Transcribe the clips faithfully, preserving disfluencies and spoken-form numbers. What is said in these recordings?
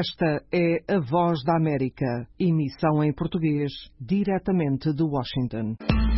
Esta é a Voz da América, emissão em português, diretamente de Washington.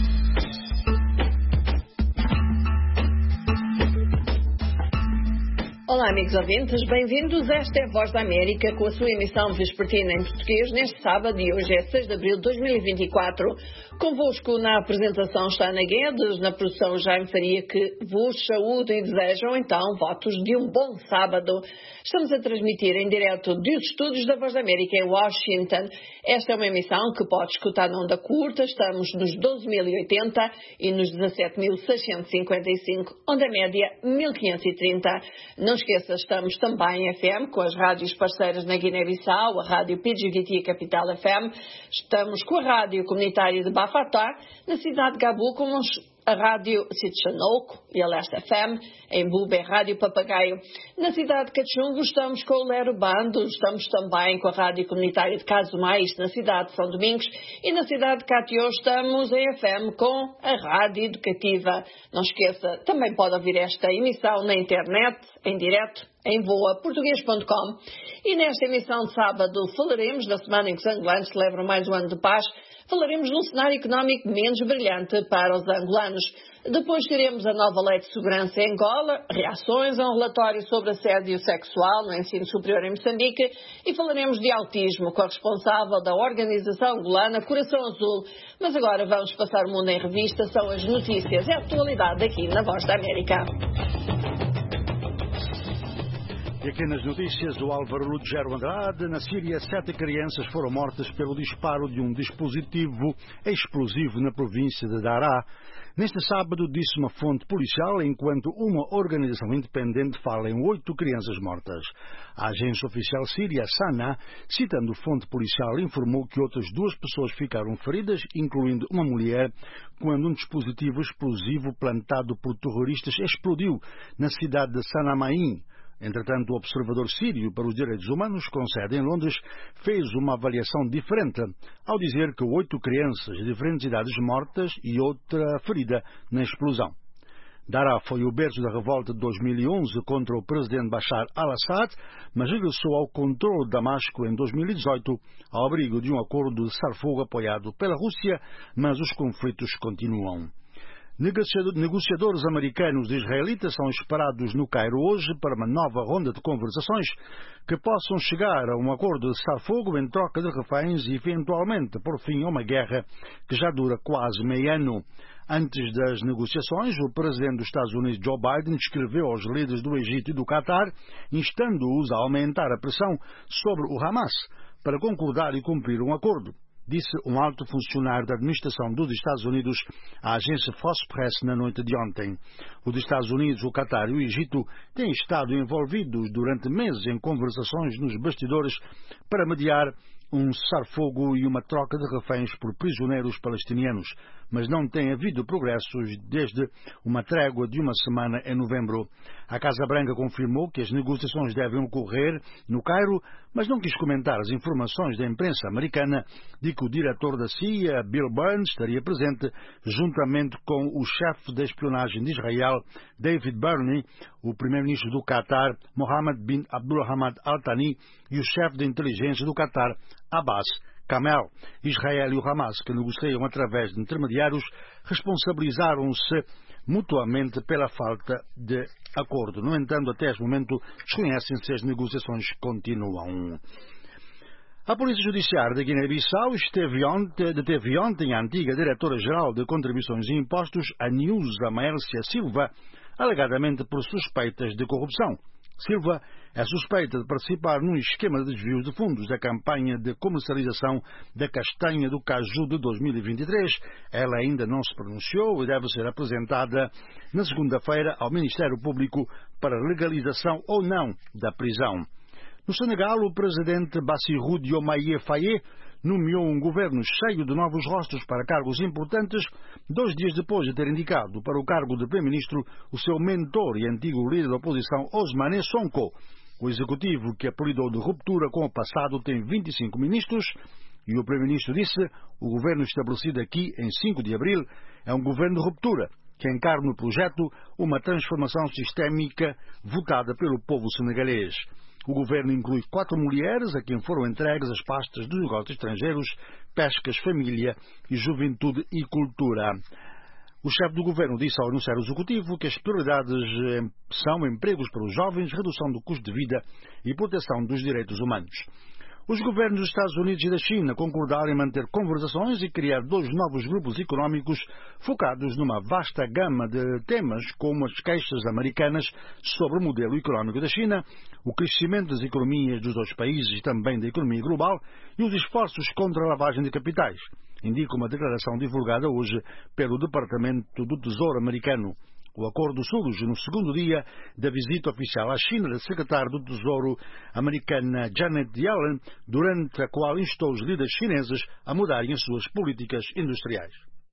Olá, amigos ouvintes, bem-vindos. Esta é a Voz da América com a sua emissão vespertina em português neste sábado e hoje é seis de abril de dois mil e vinte e quatro. Convosco na apresentação está Ana Guedes, na produção Jaime Faria, que vos saúde e desejam então votos de um bom sábado. Estamos a transmitir em direto dos estúdios da Voz da América em Washington. Esta é uma emissão que pode escutar na onda curta. Estamos nos doze mil e oitenta e nos dezassete mil seiscentos e cinquenta e cinco, onda média mil quinhentos e trinta. Não esqueça, estamos também em F M com as rádios parceiras na Guiné-Bissau, a Rádio P G V T e a Capital F M. Estamos com a Rádio Comunitária de Bafatá, na cidade de Gabu, com a Rádio Sitchanoco e a Leste F M, em Bube, Rádio Papagaio. Na cidade de Cachungo estamos com o Lero Bando, estamos também com a Rádio Comunitária de Casumais, na cidade de São Domingos, e na cidade de Catió estamos em F M com a Rádio Educativa. Não esqueça, também pode ouvir esta emissão na internet, em direto, em voa português ponto com. E nesta emissão de sábado falaremos da semana em que os angolanos celebram mais um ano de paz. Falaremos de um cenário económico menos brilhante para os angolanos. Depois teremos a nova lei de segurança em Angola, reações a um relatório sobre assédio sexual no ensino superior em Moçambique e falaremos de autismo com a responsável da organização angolana Coração Azul. Mas agora vamos passar o mundo em revista, são as notícias e a atualidade aqui na Voz da América. E aqui nas notícias do Álvaro Lugero Andrade, na Síria, sete crianças foram mortas pelo disparo de um dispositivo explosivo na província de Daraa. Neste sábado, disse uma fonte policial, enquanto uma organização independente fala em oito crianças mortas. A agência oficial síria, Sana, citando fonte policial, informou que outras duas pessoas ficaram feridas, incluindo uma mulher, quando um dispositivo explosivo plantado por terroristas explodiu na cidade de Sanamain. Entretanto, o observador sírio para os direitos humanos, com sede em Londres, fez uma avaliação diferente, ao dizer que oito crianças de diferentes idades mortas e outra ferida na explosão. Daraa foi o berço da revolta de dois mil e onze contra o presidente Bashar al-Assad, mas regressou ao controle de Damasco em dois mil e dezoito, ao abrigo de um acordo de cessar-fogo apoiado pela Rússia, mas os conflitos continuam. Negociadores americanos e israelitas são esperados no Cairo hoje para uma nova ronda de conversações que possam chegar a um acordo de cessar-fogo em troca de reféns e, eventualmente, por fim a uma guerra que já dura quase meio ano. Antes das negociações, o presidente dos Estados Unidos, Joe Biden, escreveu aos líderes do Egito e do Qatar, instando-os a aumentar a pressão sobre o Hamas para concordar e cumprir um acordo. Disse um alto funcionário da administração dos Estados Unidos à agência Fox Press na noite de ontem. Os Estados Unidos, o Qatar e o Egito têm estado envolvidos durante meses em conversações nos bastidores para mediar um cessar-fogo e uma troca de reféns por prisioneiros palestinianos, mas não tem havido progressos desde uma trégua de uma semana em novembro. A Casa Branca confirmou que as negociações devem ocorrer no Cairo, mas não quis comentar as informações da imprensa americana de que o diretor da C I A, Bill Burns, estaria presente juntamente com o chefe da espionagem de Israel, David Barney, o primeiro-ministro do Qatar, Mohammed bin Abdulhamid Al Thani, e o chefe de inteligência do Qatar, Abbas Kamel. Israel e o Hamas, que negociam através de intermediários, responsabilizaram-se mutuamente pela falta de acordo. No entanto, até este momento, desconhecem se as negociações continuam. A Polícia Judiciária da Guiné-Bissau deteve ontem a antiga Diretora-Geral de Contribuições e Impostos, a Niusa Maércia Silva, alegadamente por suspeitas de corrupção. Silva é suspeita de participar num esquema de desvios de fundos da campanha de comercialização da castanha do caju de dois mil e vinte e três. Ela ainda não se pronunciou e deve ser apresentada na segunda-feira ao Ministério Público para legalização ou não da prisão. No Senegal, o presidente Bassirou Diomaye Faye nomeou um governo cheio de novos rostos para cargos importantes, dois dias depois de ter indicado para o cargo de primeiro-ministro o seu mentor e antigo líder da oposição, Ousmane Sonko. O executivo, que apelidou de ruptura com o passado, tem vinte e cinco ministros e o primeiro-ministro disse: o governo estabelecido aqui em cinco de abril é um governo de ruptura, que encarna no projeto uma transformação sistémica votada pelo povo senegalês. O governo inclui quatro mulheres a quem foram entregues as pastas dos negócios estrangeiros, pescas, família e juventude e cultura. O chefe do governo disse ao anunciar o executivo que as prioridades são empregos para os jovens, redução do custo de vida e proteção dos direitos humanos. Os governos dos Estados Unidos e da China concordaram em manter conversações e criar dois novos grupos económicos focados numa vasta gama de temas, como as queixas americanas sobre o modelo económico da China, o crescimento das economias dos dois países e também da economia global e os esforços contra a lavagem de capitais, indica uma declaração divulgada hoje pelo Departamento do Tesouro americano. O acordo surge no segundo dia da visita oficial à China da secretária do Tesouro americana Janet Yellen, durante a qual instou os líderes chineses a mudarem as suas políticas industriais.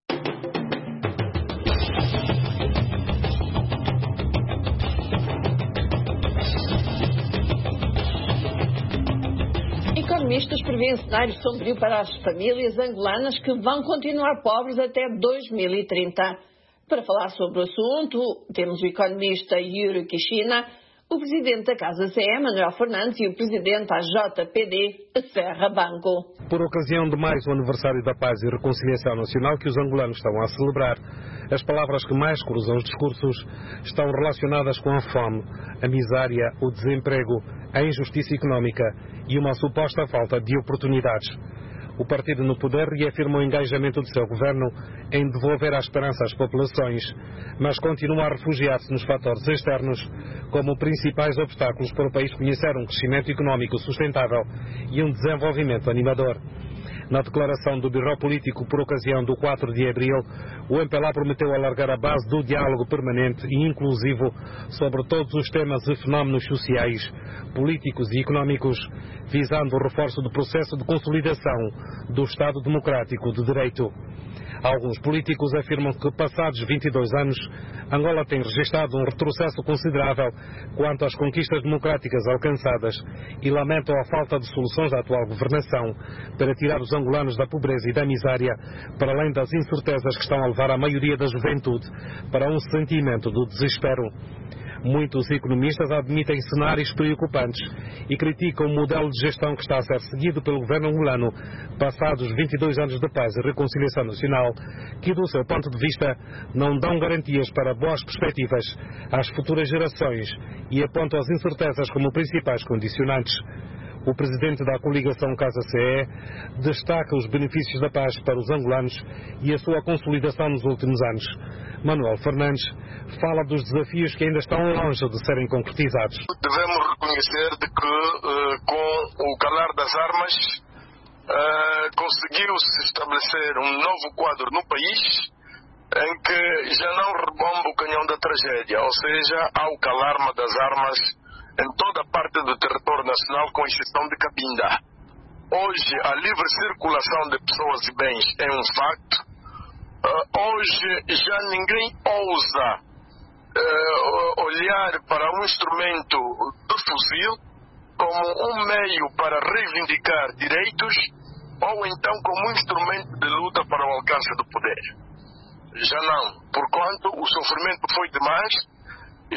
Economistas prevêem cenário sombrio para as famílias angolanas que vão continuar pobres até dois mil e trinta. Para falar sobre o assunto, temos o economista Yuri Kishina, o presidente da Casa C E, Manuel Fernandes, e o presidente da J P D, Serra Banco. Por ocasião de mais um aniversário da paz e reconciliação nacional que os angolanos estão a celebrar, as palavras que mais cruzam os discursos estão relacionadas com a fome, a miséria, o desemprego, a injustiça económica e uma suposta falta de oportunidades. O partido no poder reafirma o engajamento do seu governo em devolver a esperança às populações, mas continua a refugiar-se nos fatores externos como principais obstáculos para o país conhecer um crescimento económico sustentável e um desenvolvimento animador. Na declaração do Bureau Político por ocasião do quatro de abril, o M P L A prometeu alargar a base do diálogo permanente e inclusivo sobre todos os temas e fenómenos sociais, políticos e económicos, visando o reforço do processo de consolidação do Estado Democrático de Direito. Alguns políticos afirmam que, passados vinte e dois anos, Angola tem registrado um retrocesso considerável quanto às conquistas democráticas alcançadas e lamentam a falta de soluções da atual governação para tirar os angolanos da pobreza e da miséria, para além das incertezas que estão a levar a maioria da juventude para um sentimento do desespero. Muitos economistas admitem cenários preocupantes e criticam o modelo de gestão que está a ser seguido pelo governo angolano, passados vinte e dois anos de paz e reconciliação nacional, que, do seu ponto de vista, não dão garantias para boas perspectivas às futuras gerações e apontam as incertezas como principais condicionantes. O presidente da coligação Casa C E destaca os benefícios da paz para os angolanos e a sua consolidação nos últimos anos. Manuel Fernandes fala dos desafios que ainda estão longe de serem concretizados. Devemos reconhecer de que, uh, com o calar das armas, uh, conseguiu-se estabelecer um novo quadro no país em que já não rebomba o canhão da tragédia, ou seja, há o calarma das armas em toda a parte do território nacional, com exceção de Cabinda. Hoje, a livre circulação de pessoas e bens é um facto. Uh, hoje, já ninguém ousa uh, olhar para um instrumento do fuzil como um meio para reivindicar direitos ou então como um instrumento de luta para o alcance do poder. Já não, porquanto o sofrimento foi demais e,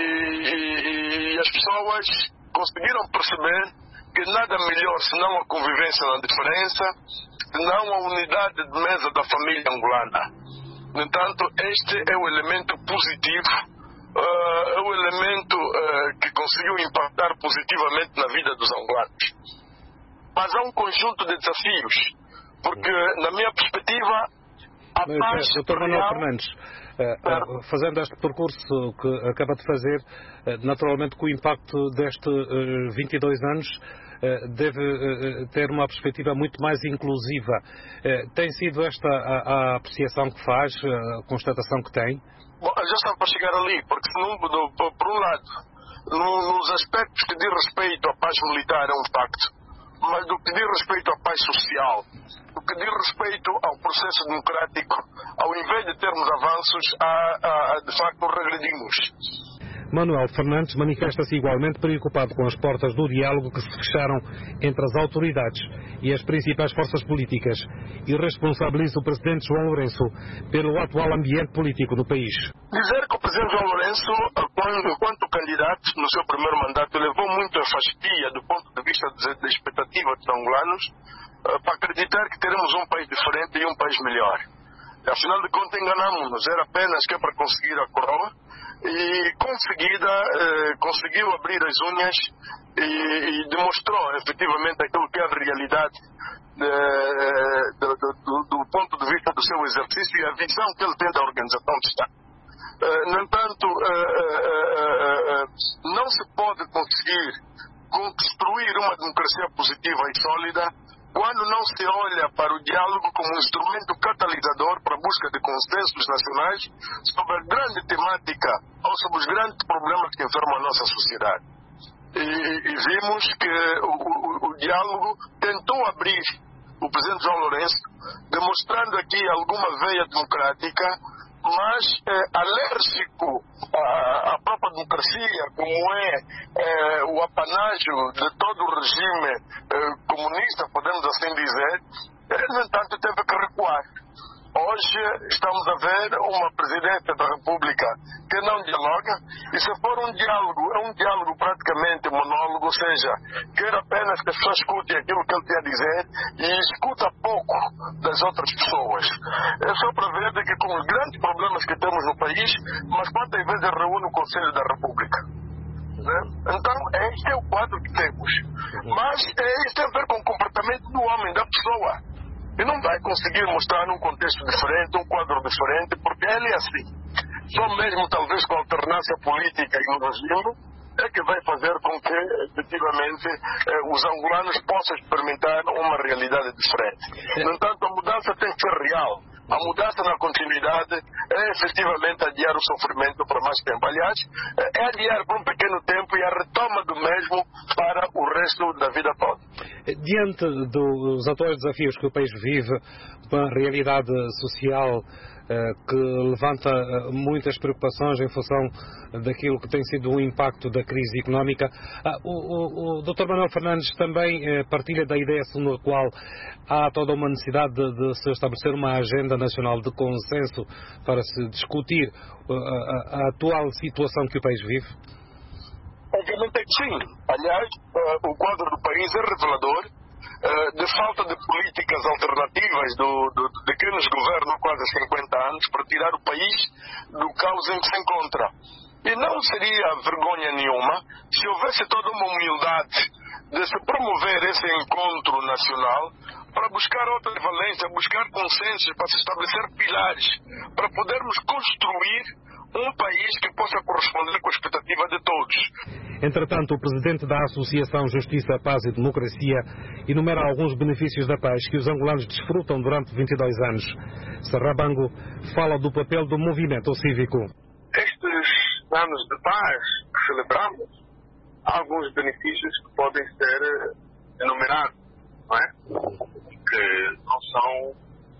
e, e as pessoas conseguiram perceber que nada melhor senão a convivência na diferença, senão a unidade de mesa da família angolana. No entanto, este é o elemento positivo, uh, é o elemento uh, que conseguiu impactar positivamente na vida dos angolanos. Mas há um conjunto de desafios, porque, na minha perspectiva, a paz doutor Manuel real... Fernandes, uh, uh, fazendo este percurso que acaba de fazer, uh, naturalmente com o impacto destes uh, vinte e dois anos, uh, deve uh, ter uma perspectiva muito mais inclusiva. Uh, tem sido esta a, a apreciação que faz, a constatação que tem? Bom, já está para chegar ali, porque, se não, do, por um lado, no, nos aspectos que diz respeito à paz militar é um facto, mas do que diz respeito à paz social, do que diz respeito ao processo democrático, ao invés de termos avanços, há, há, de facto regredimos. Manuel Fernandes manifesta-se igualmente preocupado com as portas do diálogo que se fecharam entre as autoridades e as principais forças políticas e responsabiliza o presidente João Lourenço pelo atual ambiente político no país. Dizer que o presidente João Lourenço, quando, enquanto candidato no seu primeiro mandato, levou muito a fasquia do ponto de vista da expectativa dos angolanos para acreditar que teremos um país diferente e um país melhor. Afinal de contas, enganamos-nos. Era apenas que é para conseguir a coroa e, com seguida, eh, conseguiu abrir as unhas e, e demonstrou efetivamente aquilo que é a realidade de, do, do, do ponto de vista do seu exercício e a visão que ele tem da organização do Estado. Uh, no entanto, uh, uh, uh, uh, não se pode conseguir construir uma democracia positiva e sólida quando não se olha para o diálogo como um instrumento catalisador para a busca de consensos nacionais sobre a grande temática ou sobre os grandes problemas que enfermam a nossa sociedade. E, e vimos que o, o, o diálogo tentou abrir o presidente João Lourenço, demonstrando aqui alguma veia democrática, mas é, alérgico à, à própria democracia, como é, é o apanágio de todo o regime é, comunista, podemos assim dizer, é, no entanto teve que recuar. Hoje estamos a ver uma presidência da República que não dialoga, e se for um diálogo, é um diálogo praticamente monólogo, ou seja, quer apenas que as pessoas escutem aquilo que ele tem a dizer e escuta pouco das outras pessoas. É só para ver que com os grandes problemas que temos no país, mas quantas vezes reúne o Conselho da República? Né? Então, este é o quadro que temos. Mas é, isso tem a ver com o comportamento do homem, da pessoa. E não vai conseguir mostrar num contexto diferente, um quadro diferente, porque ele é assim. Só mesmo, talvez, com a alternância política e no regime, é que vai fazer com que, efetivamente, eh, os angolanos possam experimentar uma realidade diferente. No entanto, a mudança tem que ser real. A mudança na continuidade é, efetivamente, adiar o sofrimento por mais tempo. Aliás, é adiar por um pequeno tempo e a retoma do mesmo para o resto da vida toda. Diante dos atuais desafios que o país vive, uma realidade social que levanta muitas preocupações em função daquilo que tem sido o impacto da crise económica, o, o, o doutor Manuel Fernandes também partilha da ideia segundo a qual há toda uma necessidade de, de se estabelecer uma agenda nacional de consenso para se discutir a, a, a atual situação que o país vive? Obviamente que sim. Aliás, uh, o quadro do país é revelador uh, de falta de políticas alternativas do, do, de quem nos governa há quase cinquenta anos para tirar o país do caos em que se encontra. E não seria vergonha nenhuma se houvesse toda uma humildade de se promover esse encontro nacional para buscar outra valência, buscar consensos, para se estabelecer pilares, para podermos construir um país que possa corresponder com a expectativa de todos. Entretanto, o presidente da Associação Justiça, Paz e Democracia enumera alguns benefícios da paz que os angolanos desfrutam durante vinte e dois anos. Sarrabango fala do papel do movimento cívico. Estes anos de paz que celebramos, há alguns benefícios que podem ser enumerados, não é? Que não são,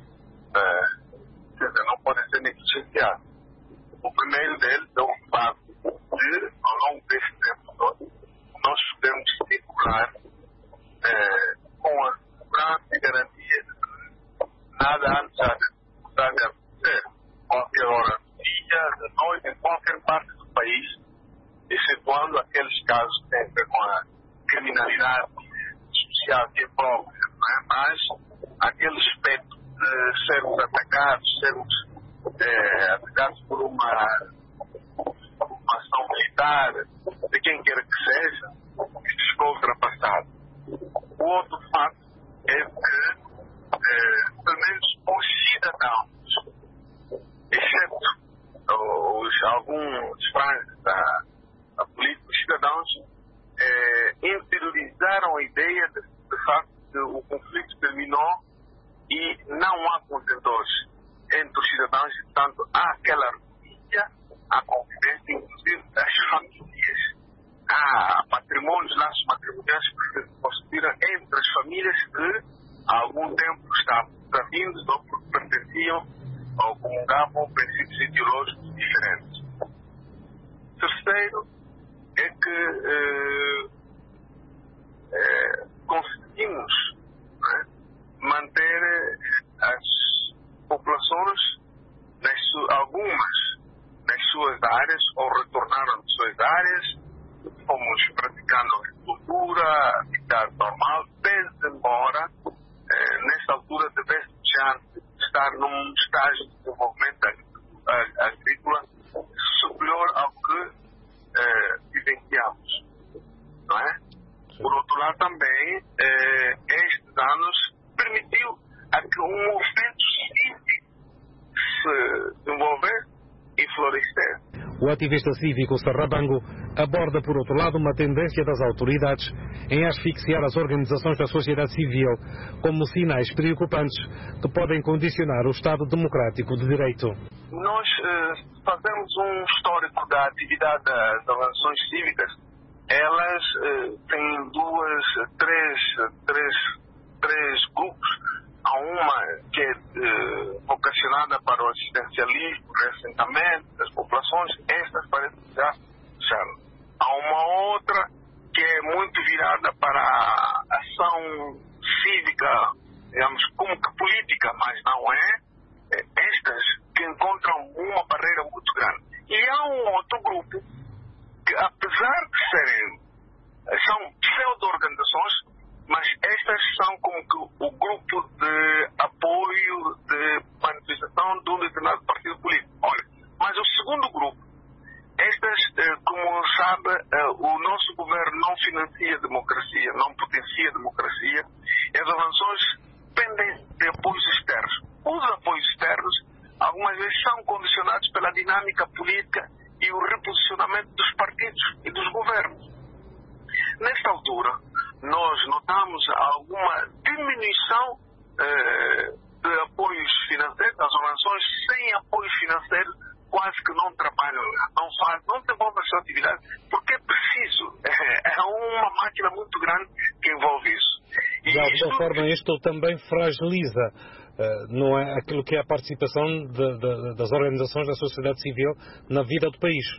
é, não podem ser negligenciados. O primeiro deles é o fato de, ao longo deste tempo todo, nós podemos circular é, com a segurança e garantia de que nada antes há de acontecer. Qualquer hora do dia, de noite, em qualquer parte do país, excetuando aqueles casos que têm a ver com a criminalidade social que é própria, não é? Mas aquele aspecto de sermos atacados, sermos É, atacados por uma, uma ação militar, de quem quer que seja, isso ficou ultrapassado. O outro fato é que, é, pelo menos os cidadãos, exceto os, alguns franjas da, da política, os cidadãos é, interiorizaram a ideia de, de facto que o conflito terminou e não há contendores entre os cidadãos, e portanto há aquela harmonia, há convivência, inclusive das famílias, há patrimônios, laços matrimoniais que se constituíram entre as famílias que há algum tempo estavam travindo ou porque pertenciam ou comungavam princípios ideológicos diferentes. terceiro é que eh, eh, conseguimos, né, manter as populações, nas su- algumas nas suas áreas, ou retornaram às suas áreas. Fomos praticando agricultura, atividade normal, desde embora eh, nesta altura devesse já estar num estágio de desenvolvimento agrícola superior ao que eh, vivenciamos, não é? Por outro lado também, eh, estes anos permitiu a que um movimento cívico se desenvolvesse e florescesse. O ativista cívico Sarrabango aborda, por outro lado, uma tendência das autoridades em asfixiar as organizações da sociedade civil como sinais preocupantes que podem condicionar o Estado democrático de direito. Nós eh, fazemos um histórico da atividade das organizações cívicas. Elas eh, têm duas, três, três, três grupos. Há uma que é eh, vocacionada para o assistencialismo, o reassentamento das populações. Estas parecem já fecharam. Há uma outra que é muito virada para a ação cívica, digamos, como que política, mas não é. Estas que encontram uma barreira muito grande. E há um outro grupo que, apesar de serem, são pseudo-organizações, mas estas são como que o grupo de apoio, de manifestação de um determinado partido político. Olha, mas o segundo grupo, estas, como sabe, o nosso governo não financia a democracia, não potencia a democracia, e as organizações dependem de apoios externos. Os apoios externos, algumas vezes, são condicionados pela dinâmica política e o reposicionamento dos partidos e dos governos. Nesta altura, nós notamos alguma diminuição eh, de apoios financeiros. As organizações sem apoio financeiro quase que não trabalham, não fazem, não desenvolvem a sua atividade, porque é preciso, é, é uma máquina muito grande que envolve isso. E de alguma isto, forma isto também fragiliza, uh, não é, aquilo que é a participação de, de, das organizações da sociedade civil na vida do país.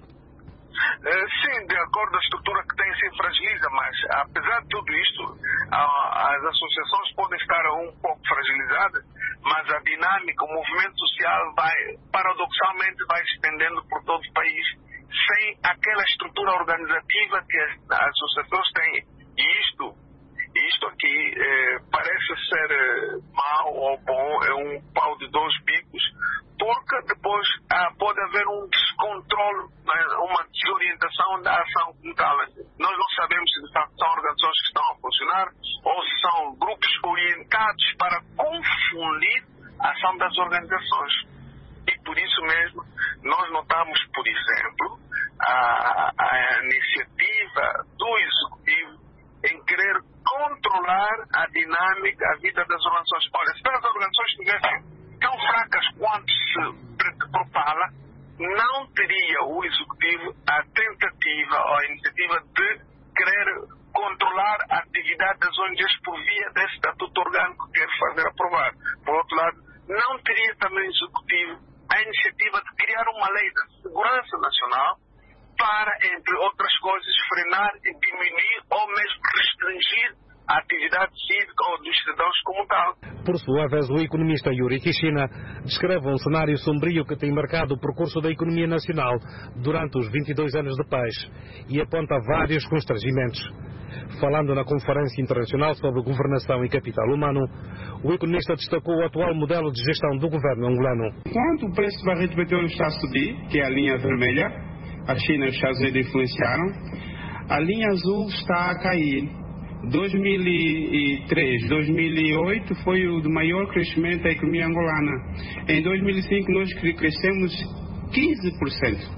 Sim, de acordo com a estrutura que tem, se fragiliza, mas apesar de tudo isto, as associações podem estar um pouco fragilizadas, mas a dinâmica, o movimento social vai, paradoxalmente, vai se estendendo por todo o país, sem aquela estrutura organizativa que as, as associações têm. E isto, isto aqui eh, parece ser eh, mau ou bom, é um pau de dois bicos, porque depois ah, pode haver um descontrole, né, uma desorientação da ação como tal. Nós não sabemos se de facto são organizações que estão a funcionar ou se são grupos orientados para confundir a ação das organizações. E por isso mesmo nós notamos, por exemplo, a, a iniciativa do Executivo em querer controlar a dinâmica, a vida das organizações. Olha, se as organizações estivessem tão fracas quanto se propala, não teria o Executivo a tentativa ou a iniciativa de querer controlar a atividade das O N Gs por via desse estatuto orgânico que quer fazer aprovar. Por outro lado, não teria também o Executivo a iniciativa de criar uma lei de segurança nacional para, entre outras coisas, frenar e diminuir ou mesmo restringir a atividade cívica ou dos cidadãos como tal. Por sua vez, o economista Yuri Kishina descreve um cenário sombrio que tem marcado o percurso da economia nacional durante os vinte e dois anos de paz e aponta vários constrangimentos. Falando na Conferência Internacional sobre Governação e Capital Humano, o economista destacou o atual modelo de gestão do governo angolano. Enquanto o preço do barril de petróleo está a subir, que é a linha vermelha, a China e os Estados Unidos influenciaram, a linha azul está a cair. dois mil e três, dois mil e oito foi o do maior crescimento da economia angolana. Em dois mil e cinco nós crescemos quinze por cento.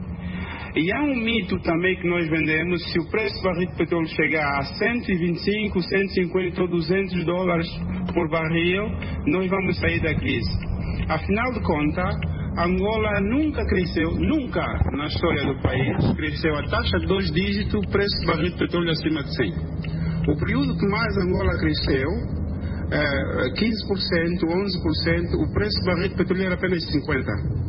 E há um mito também que nós vendemos: se o preço do barril de petróleo chegar a cento e vinte e cinco, cento e cinquenta ou duzentos dólares por barril, nós vamos sair da crise. Afinal de contas, Angola nunca cresceu, nunca na história do país, cresceu a taxa de dois dígitos, o preço do barril de petróleo acima de cem. O período que mais Angola cresceu, é, quinze por cento, onze por cento, o preço do barril de petróleo era apenas cinquenta.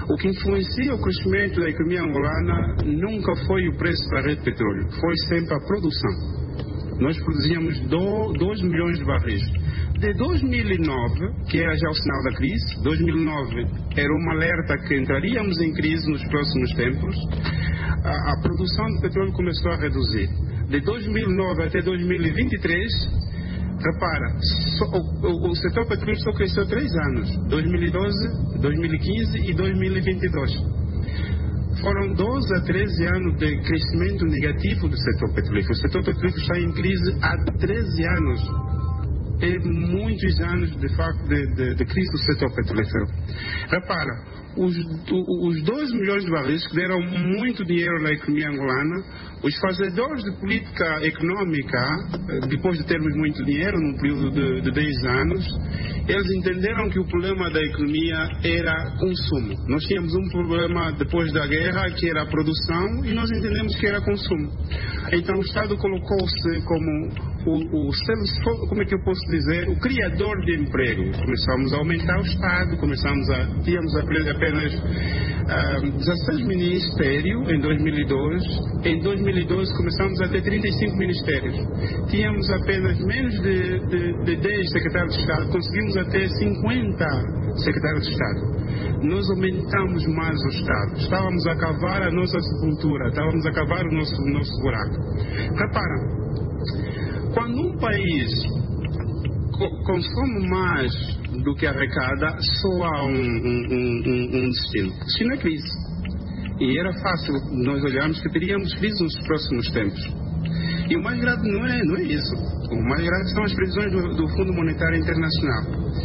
O que influencia o crescimento da economia angolana nunca foi o preço da rede de petróleo, foi sempre a produção. Nós produzíamos dois milhões de barris. De dois mil e nove, que era já o sinal da crise, dois mil e nove era um alerta que entraríamos em crise nos próximos tempos, a, a produção de petróleo começou a reduzir. De dois mil e nove até dois mil e vinte e três, repara, só, o, o, o setor petróleo só cresceu três anos, dois mil e doze, dois mil e quinze e dois mil e vinte e dois. Foram doze a treze anos de crescimento negativo do setor petrolífero. O setor petrolífero está em crise há treze anos. É muitos anos, de facto, de, de, de crise do setor petrolífero. Repara, os, os dois milhões de barris que deram muito dinheiro na economia angolana, os fazedores de política econômica, depois de termos muito dinheiro, num período de, de dez anos, eles entenderam que o problema da economia era consumo. Nós tínhamos um problema depois da guerra, que era a produção, e nós entendemos que era consumo. Então o Estado colocou-se como o, o, como é que eu posso dizer, o criador de emprego. Começamos a aumentar o Estado, começamos a, tínhamos apenas uh, dezesseis ministérios em dois mil e dois, em dois mil e doze começamos a ter trinta e cinco ministérios. Tínhamos apenas menos de, de, de dez secretários de Estado, conseguimos até cinquenta secretários de Estado. Nós aumentamos mais o Estado, estávamos a cavar a nossa sepultura, estávamos a cavar o nosso, o nosso buraco. Repara, quando um país consome mais do que arrecada, só há um, um, um, um destino. O destino é crise. E era fácil nós olharmos que teríamos crise nos próximos tempos. E o mais grave não é, não é isso. O mais grave são as previsões do, do Fundo Monetário Internacional.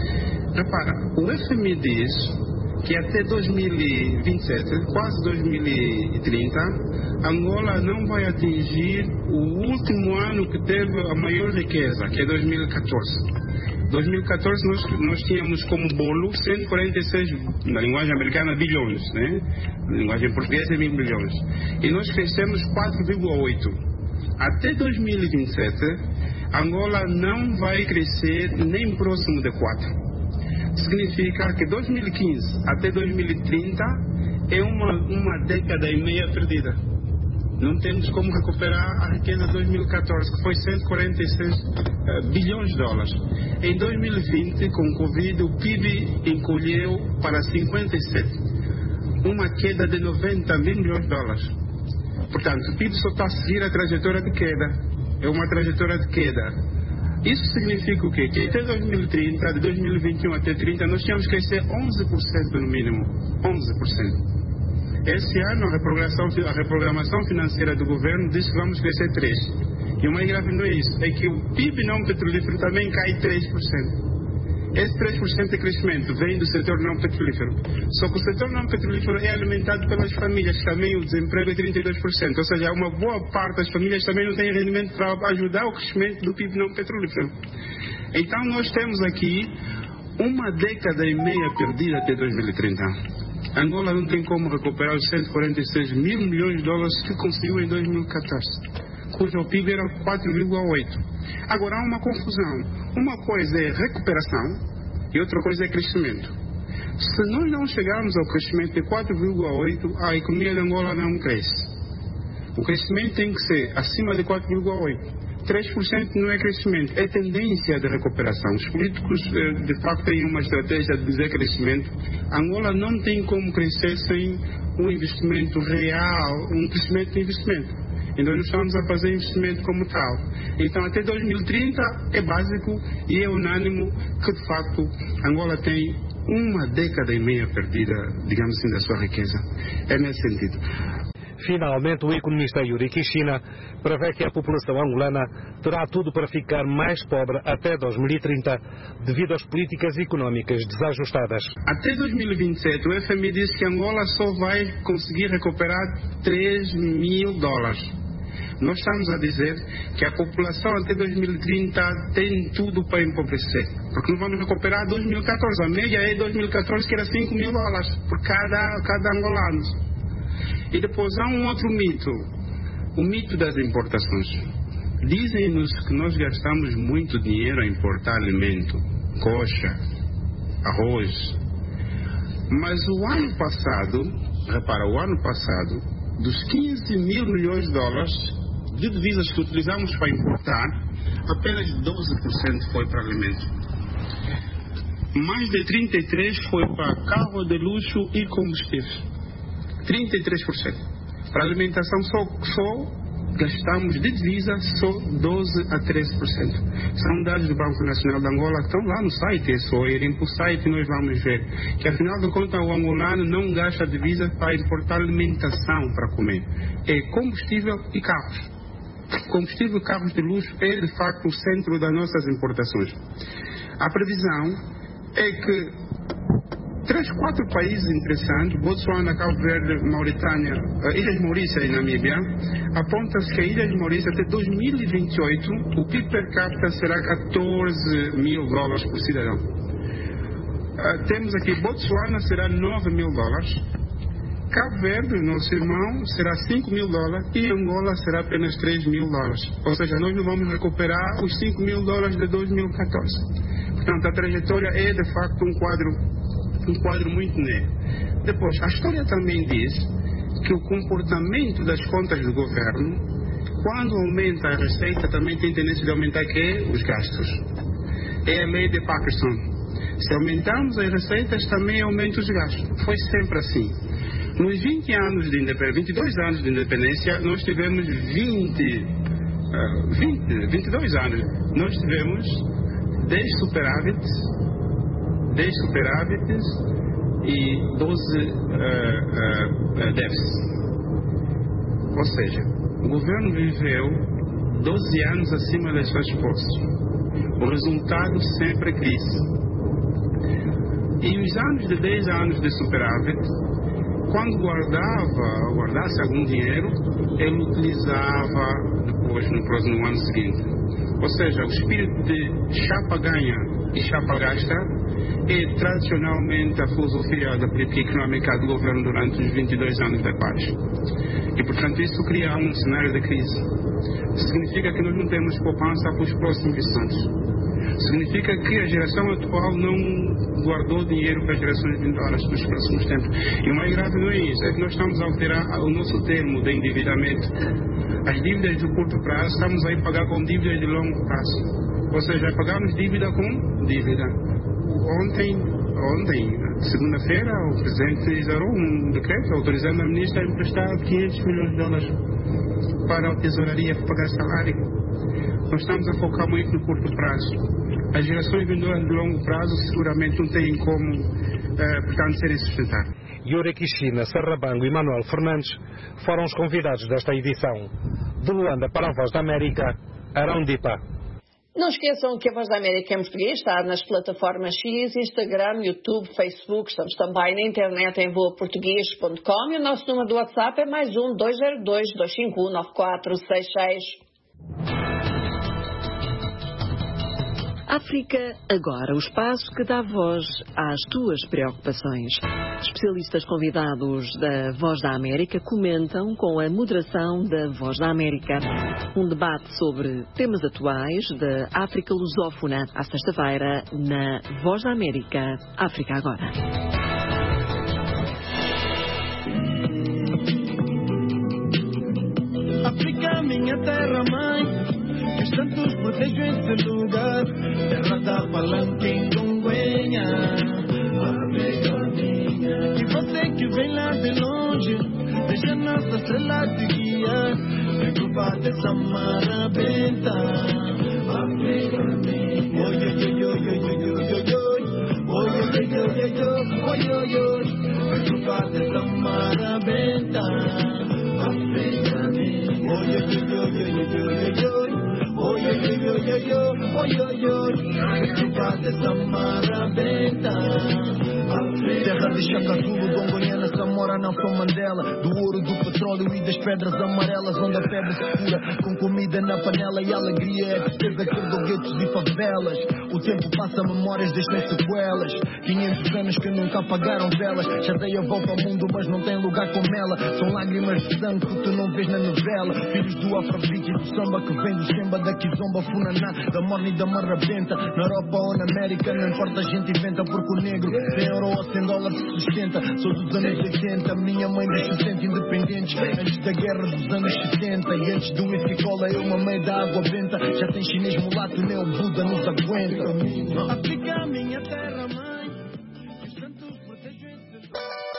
Repara, o F M I diz que até dois mil e vinte e sete, quase dois mil e trinta, Angola não vai atingir o último ano que teve a maior riqueza, que é dois mil e catorze. dois mil e catorze nós, nós tínhamos como bolo cento e quarenta e seis, na linguagem americana, bilhões, né? Na linguagem portuguesa, mil bilhões. E nós crescemos quatro vírgula oito. Até dois mil e vinte e sete, Angola não vai crescer nem próximo de quatro. Significa que dois mil e quinze até dois mil e trinta é uma, uma década e meia perdida. Não temos como recuperar a riqueza de dois mil e catorze, que foi cento e quarenta e seis uh, bilhões de dólares. Em dois mil e vinte, com o Covid, o P I B encolheu para cinquenta e sete, uma queda de noventa mil milhões de dólares. Portanto, o P I B só está a seguir a trajetória de queda. É uma trajetória de queda. Isso significa o quê? Que até dois mil e trinta, de dois mil e vinte e um até trinta, nós tínhamos que crescer onze por cento no mínimo. onze por cento. Esse ano, a reprogramação, a reprogramação financeira do governo diz que vamos crescer três por cento. E o mais grave não é isso, é que o P I B não petrolífero também cai três por cento. Esse três por cento de crescimento vem do setor não petrolífero. Só que o setor não petrolífero é alimentado pelas famílias, também o desemprego é trinta e dois por cento. Ou seja, uma boa parte das famílias também não tem rendimento para ajudar o crescimento do P I B não petrolífero. Então nós temos aqui uma década e meia perdida até dois mil e trinta. Angola não tem como recuperar os cento e quarenta e seis mil milhões de dólares que conseguiu em dois mil e catorze, cujo P I B era quatro vírgula oito. Agora há uma confusão. Uma coisa é recuperação e outra coisa é crescimento. Se nós não chegarmos ao crescimento de quatro vírgula oito, a economia de Angola não cresce. O crescimento tem que ser acima de quatro vírgula oito. três por cento não é crescimento, é tendência de recuperação. Os políticos, de facto, têm uma estratégia de dizer crescimento. Angola não tem como crescer sem um investimento real, um crescimento de investimento. Então nós estamos a fazer investimento como tal. Então até dois mil e trinta é básico e é unânime que, de facto, Angola tem uma década e meia perdida, digamos assim, da sua riqueza. É nesse sentido. Finalmente, o economista Yuri Kishina prevê que a população angolana terá tudo para ficar mais pobre até dois mil e trinta, devido às políticas económicas desajustadas. Até dois mil e vinte e sete, o F M I diz que Angola só vai conseguir recuperar três mil dólares. Nós estamos a dizer que a população até dois mil e trinta tem tudo para empobrecer, porque não vamos recuperar dois mil e catorze. A média é dois mil e catorze, que era cinco mil dólares por cada, cada angolano. E depois há um outro mito, o mito das importações. Dizem-nos que nós gastamos muito dinheiro a importar alimento, coxa, arroz. Mas o ano passado, repara, o ano passado, dos quinze mil milhões de dólares de divisas que utilizamos para importar, apenas doze por cento foi para alimentos. Mais de trinta e três por cento foi para carro de luxo e combustíveis. trinta e três por cento. Para alimentação só, só gastamos de divisa só doze a treze por cento. São dados do Banco Nacional de Angola que estão lá no site. É só irem para o site e nós vamos ver que, afinal de contas, o angolano não gasta divisa para importar alimentação para comer. É combustível e carros. Combustível e carros de luxo é, de facto, o centro das nossas importações. A previsão é que três, quatro países interessantes, Botsuana, Cabo Verde, Mauritânia, Ilhas Maurícia e Namíbia, aponta-se que a Ilhas Maurícia até dois mil e vinte e oito o P I B per capita será catorze mil dólares por cidadão. Uh, temos aqui Botsuana será nove mil dólares, Cabo Verde, nosso irmão, será cinco mil dólares e Angola será apenas três mil dólares. Ou seja, nós não vamos recuperar os cinco mil dólares de dois mil e catorze. Portanto, a trajetória é de facto um quadro um quadro muito negro. Depois, a história também diz que o comportamento das contas do governo, quando aumenta a receita, também tem tendência de aumentar que os gastos. É a lei de Parkinson. Se aumentamos as receitas, também aumenta os gastos. Foi sempre assim. Nos vinte anos de independência, vinte e dois anos de independência, nós tivemos vinte, vinte, vinte e dois anos. Nós tivemos dez superávites, dez superávites e doze uh, uh, déficits. Ou seja, o governo viveu doze anos acima das suas posses. O resultado sempre é crise. E os anos de dez anos de superávit, quando guardava, guardasse algum dinheiro, ele utilizava depois no próximo ano seguinte. Ou seja, o espírito de chapa ganha e chapa gasta é tradicionalmente a filosofia da política económica do governo durante os vinte e dois anos da paz. E, portanto, isso cria um cenário de crise. Significa que nós não temos poupança para os próximos anos. Significa que a geração atual não guardou dinheiro para as gerações vindouras nos próximos tempos. E o mais grave não é isso, é que nós estamos a alterar o nosso termo de endividamento. As dívidas de curto prazo, estamos a ir pagar com dívidas de longo prazo. Ou seja, pagamos dívida com dívida. Ontem, ontem segunda-feira, o Presidente exarou um decreto autorizando a Ministra a emprestar quinhentos milhões de dólares para a tesouraria para pagar salário. Nós estamos a focar muito no curto prazo. As gerações vindouras de longo prazo seguramente não têm como, eh, portanto, serem sustentadas. Yuri Kishina, Sarrabango e Manuel Fernandes foram os convidados desta edição. De Luanda para a Voz da América, Arão Dipa. Não esqueçam que a Voz da América em português está nas plataformas X, Instagram, YouTube, Facebook. Estamos também na internet em voa português ponto com e o nosso número do WhatsApp é mais um dois zero dois, dois cinco um, nove quatro seis seis. África Agora, o espaço que dá voz às tuas preocupações. Especialistas convidados da Voz da América comentam com a moderação da Voz da América. Um debate sobre temas atuais da África lusófona, à sexta-feira, na Voz da América, África Agora. África, minha terra-mãe, que os santos protejam esse lugar, terra da Palanque, Congonha, África minha. E você que vem lá de longe, deixa nossa estrela te guiar, preocupa dessa marabenta, África minha. Oi, oi, oi, oi, oi, oi, oi, oi, oi, oi, oi, oi, oi, preocupa dessa marabenta, África minha. Oi, oi, oi, oi, oi, oi, oi. Oi, oi, oi, oi, oi, oi, oi, preocupa dessa marabenta. Terra de Chacazulu, Congonhana, Samora, Nelson Mandela, do ouro, do petróleo e das pedras amarelas, onde a febre se cura com comida na panela e a alegria é a certeza que herdou guetos e favelas. O tempo passa, memórias deixam sequelas, quinhentos anos que nunca apagaram velas. Já dei a volta ao mundo, mas não tem lugar como ela. São lágrimas de sangue que tu não vês na novela. Filhos do afrobeat e do samba que vem do Xemba, da Kizomba, Funaná, da Morna e da Marrabenta. Na Europa ou na América, não importa, a gente inventa, porque o negro sem euro ou sem dólar se sustenta. Sou dos anos oitenta, minha mãe dos sessenta independentes, antes da guerra dos anos setenta. E antes do whisky cola eu mamei da água benta. Já tem chinês mulato, nem o Buda nos aguenta. África, minha terra mãe, os santos protegem esse...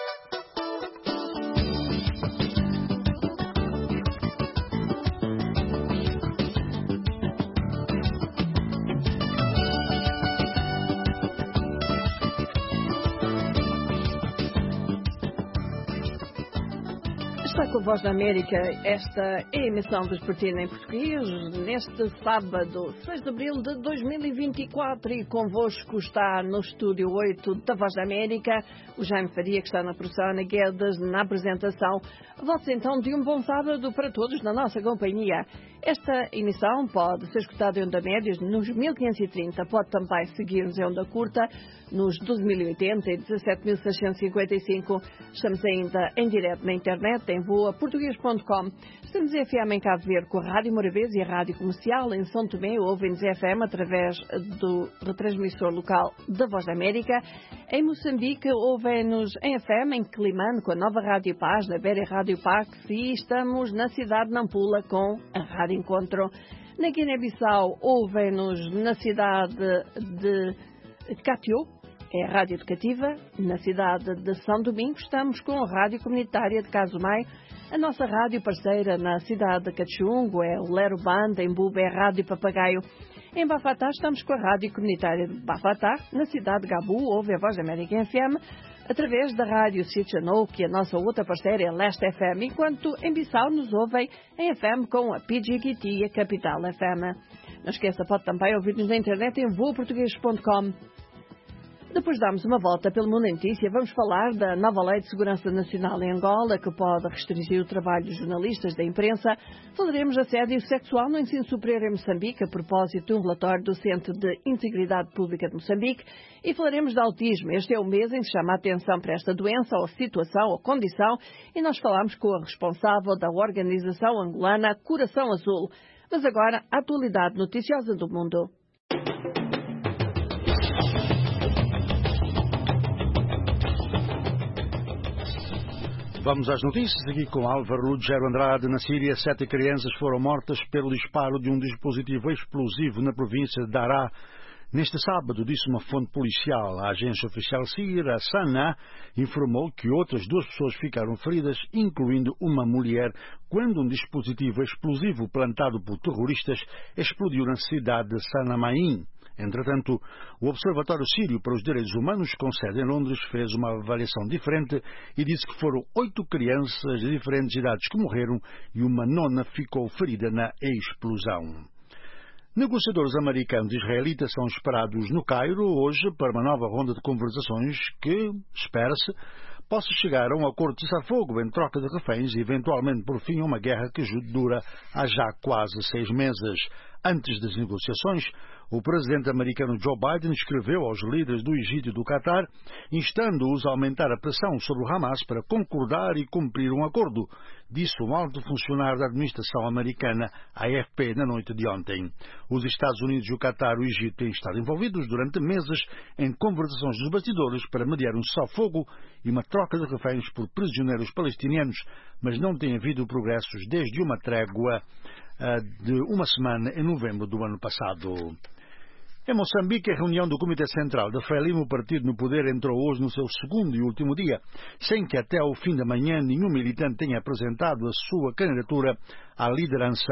Está com a Voz da América, esta é a emissão vespertina em português, neste sábado, seis de abril de dois mil e vinte e quatro, e convosco está no estúdio oito da Voz da América, o Jaime Faria, que está na produção, Ana Guedes na apresentação. Votos então de um bom sábado para todos na nossa companhia. Esta emissão pode ser escutada em onda média nos mil quinhentos e trinta, pode também seguir-nos em onda curta nos doze mil e oitenta e dezassete mil seiscentos e cinquenta e cinco. Estamos ainda em direto na internet, em voa português ponto com. Estamos em F M em Cabo Verde com a Rádio Morabeza e a Rádio Comercial. Em São Tomé ouvem-nos F M através do retransmissor local da Voz da América. Em Moçambique ouvem-nos em F M em Climane com a Nova Rádio Paz, na Beira Rádio Pax, e estamos na cidade de Nampula com a Rádio Encontro. Na Guiné-Bissau ouvem-nos na cidade de Catió, é a Rádio Educativa. Na cidade de São Domingos estamos com a Rádio Comunitária de Casumai. A nossa rádio parceira na cidade de Cachungo é o Lero Banda, em Buba é a Rádio Papagaio. Em Bafatá estamos com a Rádio Comunitária de Bafatá. Na cidade de Gabu ouve a Voz da América F M através da Rádio Sichanou, que a nossa outra parceira é a Leste F M, enquanto em Bissau nos ouvem em F M com a P G Q T e a Capital F M. Não esqueça, pode também ouvir-nos na internet em voa português ponto com. Depois damos uma volta pelo mundo em notícia, vamos falar da nova Lei de Segurança Nacional em Angola, que pode restringir o trabalho dos jornalistas da imprensa. Falaremos de assédio sexual no ensino superior em Moçambique, a propósito de um relatório do Centro de Integridade Pública de Moçambique. E falaremos de autismo. Este é o mês em que se chama a atenção para esta doença, ou situação, ou condição, e nós falamos com a responsável da organização angolana Coração Azul. Mas agora, a atualidade noticiosa do mundo. Vamos às notícias aqui com Álvaro Lugero Andrade. Na Síria, sete crianças foram mortas pelo disparo de um dispositivo explosivo na província de Dará. Neste sábado, disse uma fonte policial. A agência oficial síria, Sana, informou que outras duas pessoas ficaram feridas, incluindo uma mulher, quando um dispositivo explosivo plantado por terroristas explodiu na cidade de Sanamain. Entretanto, o Observatório Sírio para os Direitos Humanos, com sede em Londres, fez uma avaliação diferente e disse que foram oito crianças de diferentes idades que morreram e uma nona ficou ferida na explosão. Negociadores americanos e israelitas são esperados no Cairo hoje para uma nova ronda de conversações que, espera-se, possa chegar a um acordo de cessar-fogo em troca de reféns e, eventualmente, por fim, uma guerra que dura há já quase seis meses. Antes das negociações, o presidente americano Joe Biden escreveu aos líderes do Egito e do Qatar, instando-os a aumentar a pressão sobre o Hamas para concordar e cumprir um acordo, disse um alto funcionário da administração americana à A F P na noite de ontem. Os Estados Unidos, o Qatar e o Egito têm estado envolvidos durante meses em conversações dos bastidores para mediar um cessar-fogo e uma troca de reféns por prisioneiros palestinianos, mas não tem havido progressos desde uma trégua de uma semana em novembro do ano passado. Em Moçambique, a reunião do Comitê Central da Frelimo, o partido no poder, entrou hoje no seu segundo e último dia, sem que até ao fim da manhã nenhum militante tenha apresentado a sua candidatura à liderança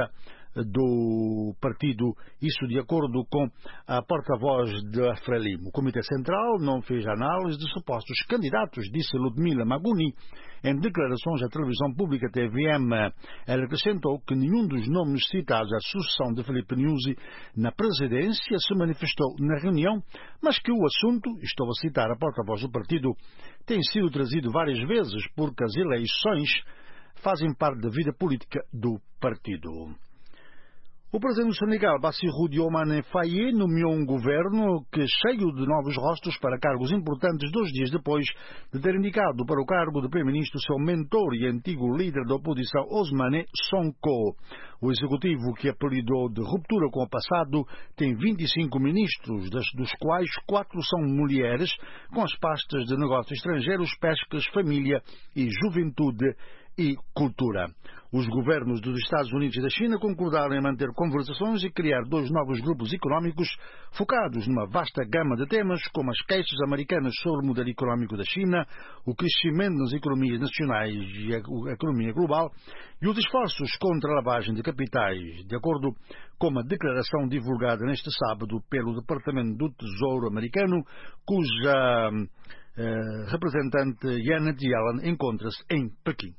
do partido, isso de acordo com a porta-voz da Frelimo. O Comitê Central não fez análise de supostos candidatos, disse Ludmila Maguni. Em declarações à televisão pública T V M, ela acrescentou que nenhum dos nomes citados à sucessão de Filipe Nyusi na presidência se manifestou na reunião, mas que o assunto, estou a citar a porta-voz do partido, tem sido trazido várias vezes porque as eleições fazem parte da vida política do partido. O presidente do Senegal, Bassirou Diomaye Faye, nomeou um governo que cheio de novos rostos para cargos importantes dois dias depois de ter indicado para o cargo de primeiro-ministro seu mentor e antigo líder da oposição, Ousmane Sonko. O executivo, que apelidou de ruptura com o passado, tem vinte e cinco ministros, dos quais quatro são mulheres, com as pastas de negócios estrangeiros, pescas, família e juventude e cultura. Os governos dos Estados Unidos e da China concordaram em manter conversações e criar dois novos grupos económicos focados numa vasta gama de temas, como as queixas americanas sobre o modelo económico da China, o crescimento nas economias nacionais e a economia global e os esforços contra a lavagem de capitais, de acordo com uma declaração divulgada neste sábado pelo Departamento do Tesouro americano, cuja eh, representante Janet Yellen encontra-se em Pequim.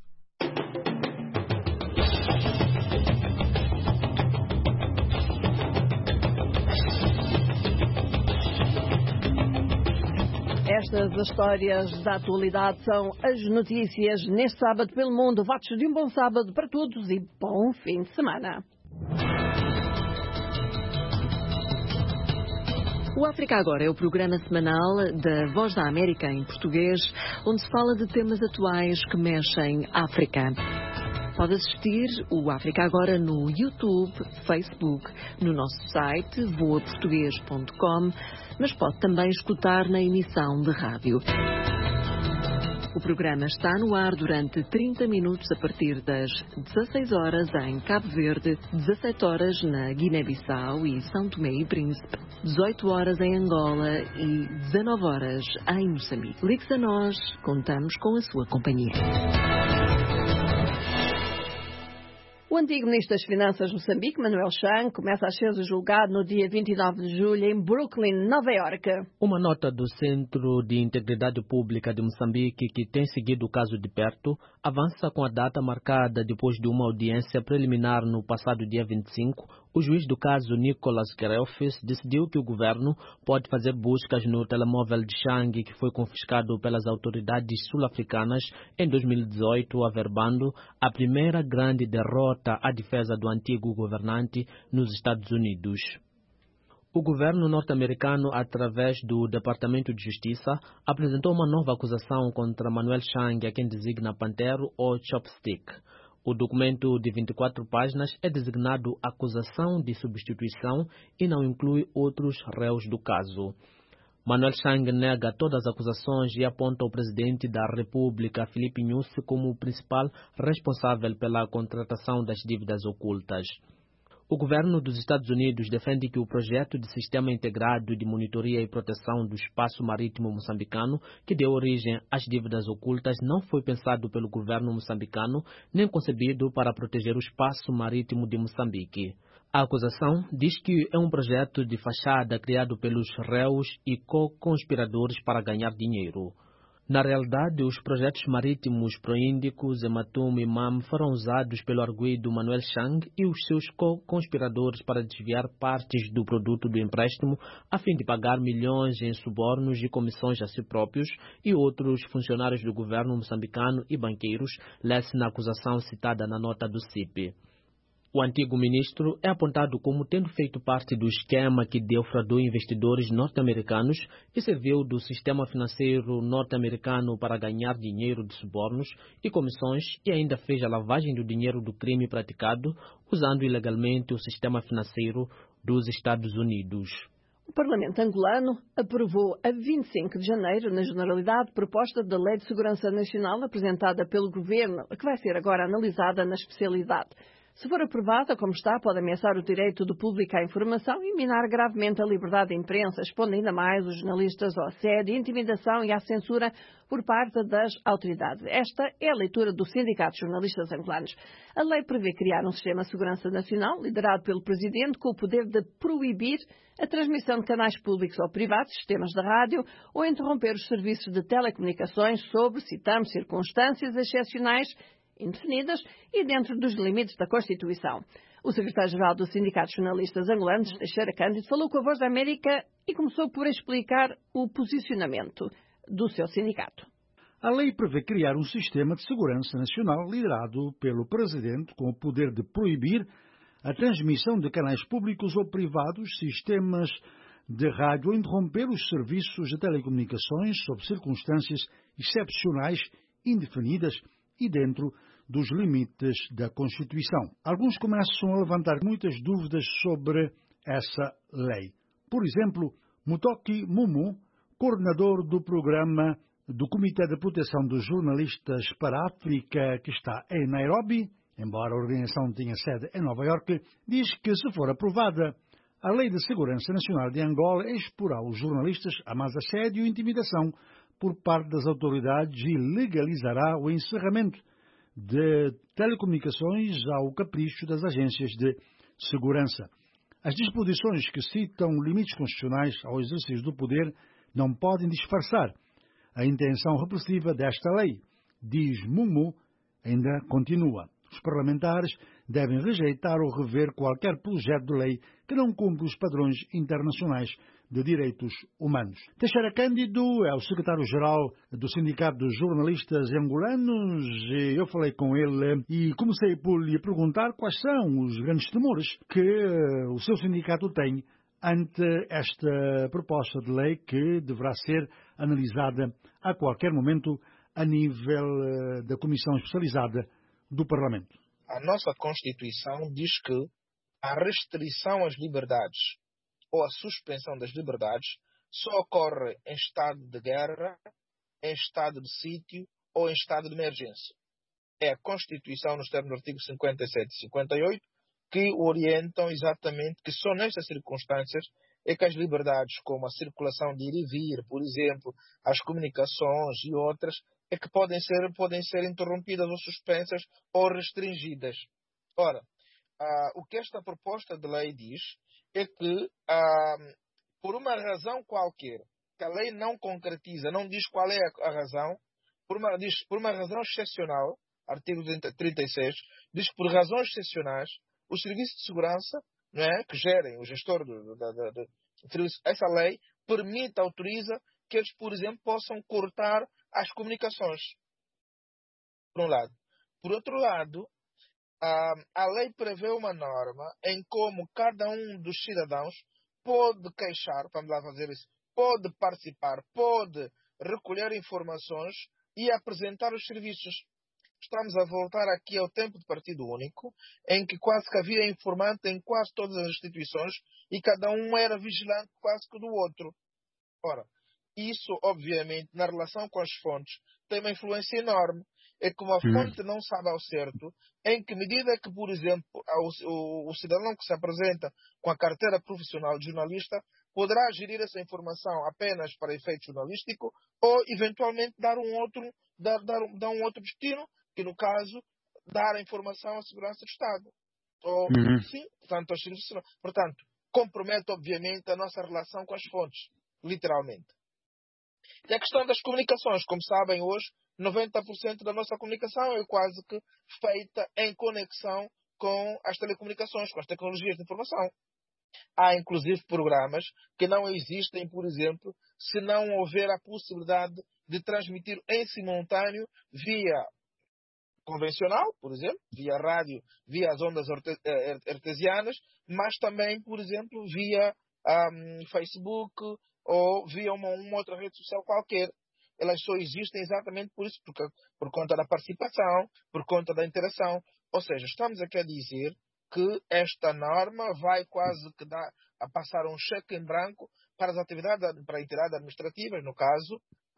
Estas histórias da atualidade são as notícias neste sábado pelo mundo. Votos de um bom sábado para todos e bom fim de semana. O África Agora é o programa semanal da Voz da América em português, onde se fala de temas atuais que mexem África. Pode assistir o África Agora no YouTube, Facebook, no nosso site voa português ponto com, mas pode também escutar na emissão de rádio. O programa está no ar durante trinta minutos a partir das dezasseis horas em Cabo Verde, dezassete horas na Guiné-Bissau e São Tomé e Príncipe, dezoito horas em Angola e dezanove horas em Moçambique. Ligue-se a nós, contamos com a sua companhia. O antigo ministro das Finanças de Moçambique, Manuel Chang, começa a ser julgado no dia vinte e nove de julho em Brooklyn, Nova Iorque. Uma nota do Centro de Integridade Pública de Moçambique, que tem seguido o caso de perto, avança com a data marcada depois de uma audiência preliminar no passado dia vinte e cinco. O juiz do caso, Nicolas Querelfis, decidiu que o governo pode fazer buscas no telemóvel de Chang, que foi confiscado pelas autoridades sul-africanas em dois mil e dezoito, averbando a primeira grande derrota à defesa do antigo governante nos Estados Unidos. O governo norte-americano, através do Departamento de Justiça, apresentou uma nova acusação contra Manuel Chang, a quem designa Pantero ou Chopstick. O documento de vinte e quatro páginas é designado acusação de substituição e não inclui outros réus do caso. Manuel Chang nega todas as acusações e aponta o presidente da República, Filipe Nyusi, como o principal responsável pela contratação das dívidas ocultas. O governo dos Estados Unidos defende que o projeto de Sistema Integrado de Monitoria e Proteção do Espaço Marítimo Moçambicano, que deu origem às dívidas ocultas, não foi pensado pelo governo moçambicano nem concebido para proteger o espaço marítimo de Moçambique. A acusação diz que é um projeto de fachada criado pelos réus e co-conspiradores para ganhar dinheiro. Na realidade, os projetos marítimos proíndicos, Ematum e Mam foram usados pelo arguido Manuel Chang e os seus co-conspiradores para desviar partes do produto do empréstimo a fim de pagar milhões em subornos e comissões a si próprios e outros funcionários do governo moçambicano e banqueiros, lê-se na acusação citada na nota do C I P. O antigo ministro é apontado como tendo feito parte do esquema que defraudou investidores norte-americanos e serviu do sistema financeiro norte-americano para ganhar dinheiro de subornos e comissões e ainda fez a lavagem do dinheiro do crime praticado usando ilegalmente o sistema financeiro dos Estados Unidos. O Parlamento angolano aprovou a vinte e cinco de janeiro, na generalidade, proposta da Lei de Segurança Nacional apresentada pelo Governo, que vai ser agora analisada na especialidade. Se for aprovada, como está, pode ameaçar o direito do público à informação e minar gravemente a liberdade de imprensa, expondo ainda mais os jornalistas ao assédio, intimidação e à censura por parte das autoridades. Esta é a leitura do Sindicato de Jornalistas Angolanos. A lei prevê criar um sistema de segurança nacional, liderado pelo Presidente, com o poder de proibir a transmissão de canais públicos ou privados, sistemas de rádio, ou interromper os serviços de telecomunicações sob, citamos, circunstâncias excepcionais indefinidas e dentro dos limites da Constituição. O secretário-geral do Sindicato de Jornalistas Angolanos, Teixeira Cândido, falou com a Voz da América e começou por explicar o posicionamento do seu sindicato. A lei prevê criar um sistema de segurança nacional liderado pelo Presidente com o poder de proibir a transmissão de canais públicos ou privados, sistemas de rádio ou interromper os serviços de telecomunicações sob circunstâncias excepcionais, indefinidas e dentro dos limites da Constituição. Alguns começam a levantar muitas dúvidas sobre essa lei. Por exemplo, Mutoki Mumu, coordenador do programa do Comitê de Proteção dos Jornalistas para a África, que está em Nairobi, embora a organização tenha sede em Nova Iorque, diz que, se for aprovada, a Lei de Segurança Nacional de Angola exporá os jornalistas a mais assédio e intimidação por parte das autoridades e legalizará o encerramento de telecomunicações ao capricho das agências de segurança. As disposições que citam limites constitucionais ao exercício do poder não podem disfarçar a intenção repressiva desta lei, diz Mumu, ainda continua. Os parlamentares devem rejeitar ou rever qualquer projeto de lei que não cumpra os padrões internacionais de direitos humanos. Teixeira Cândido é o secretário-geral do Sindicato dos Jornalistas Angolanos. Eu falei com ele e comecei por lhe perguntar quais são os grandes temores que o seu sindicato tem ante esta proposta de lei que deverá ser analisada a qualquer momento a nível da Comissão Especializada do Parlamento. A nossa Constituição diz que a restrição às liberdades ou a suspensão das liberdades só ocorre em estado de guerra, em estado de sítio ou em estado de emergência. É a Constituição, nos termos do artigo cinquenta e sete e cinquenta e oito, que orientam exatamente que só nestas circunstâncias é que as liberdades, como a circulação de ir e vir, por exemplo, as comunicações e outras, é que podem ser, podem ser interrompidas ou suspensas ou restringidas. Ora, ah, o que esta proposta de lei diz é que, ah, por uma razão qualquer, que a lei não concretiza, não diz qual é a, a razão, por uma, diz por uma razão excepcional, artigo trinta e seis, diz que por razões excepcionais, os serviços de segurança, não é, que gerem o gestor do, da, da, da, essa lei permite, autoriza que eles, por exemplo, possam cortar as comunicações, por um lado. Por outro lado, a, a lei prevê uma norma em como cada um dos cidadãos pode queixar, vamos lá fazer isso, pode participar, pode recolher informações e apresentar os serviços. Estamos a voltar aqui ao tempo de partido único, em que quase que havia informante em quase todas as instituições e cada um era vigilante quase que do outro. Ora, isso, obviamente, na relação com as fontes, tem uma influência enorme. É como a fonte não sabe ao certo em que medida que, por exemplo, o, o, o cidadão que se apresenta com a carteira profissional de jornalista poderá gerir essa informação apenas para efeito jornalístico ou, eventualmente, dar um outro, dar, dar, dar um outro destino, que, no caso, dar a informação à segurança do Estado. Ou, uhum. Sim, portanto, portanto, compromete, obviamente, a nossa relação com as fontes, literalmente. E a questão das comunicações, como sabem hoje, noventa por cento da nossa comunicação é quase que feita em conexão com as telecomunicações, com as tecnologias de informação. Há, inclusive, programas que não existem, por exemplo, se não houver a possibilidade de transmitir em simultâneo via convencional, por exemplo, via rádio, via as ondas artesianas, mas também, por exemplo, via um, Facebook ou via uma, uma outra rede social qualquer. Elas só existem exatamente por isso, por, por conta da participação, por conta da interação. Ou seja, estamos aqui a dizer que esta norma vai quase que dar, a passar um cheque em branco para as atividades, para entidades administrativas, no caso,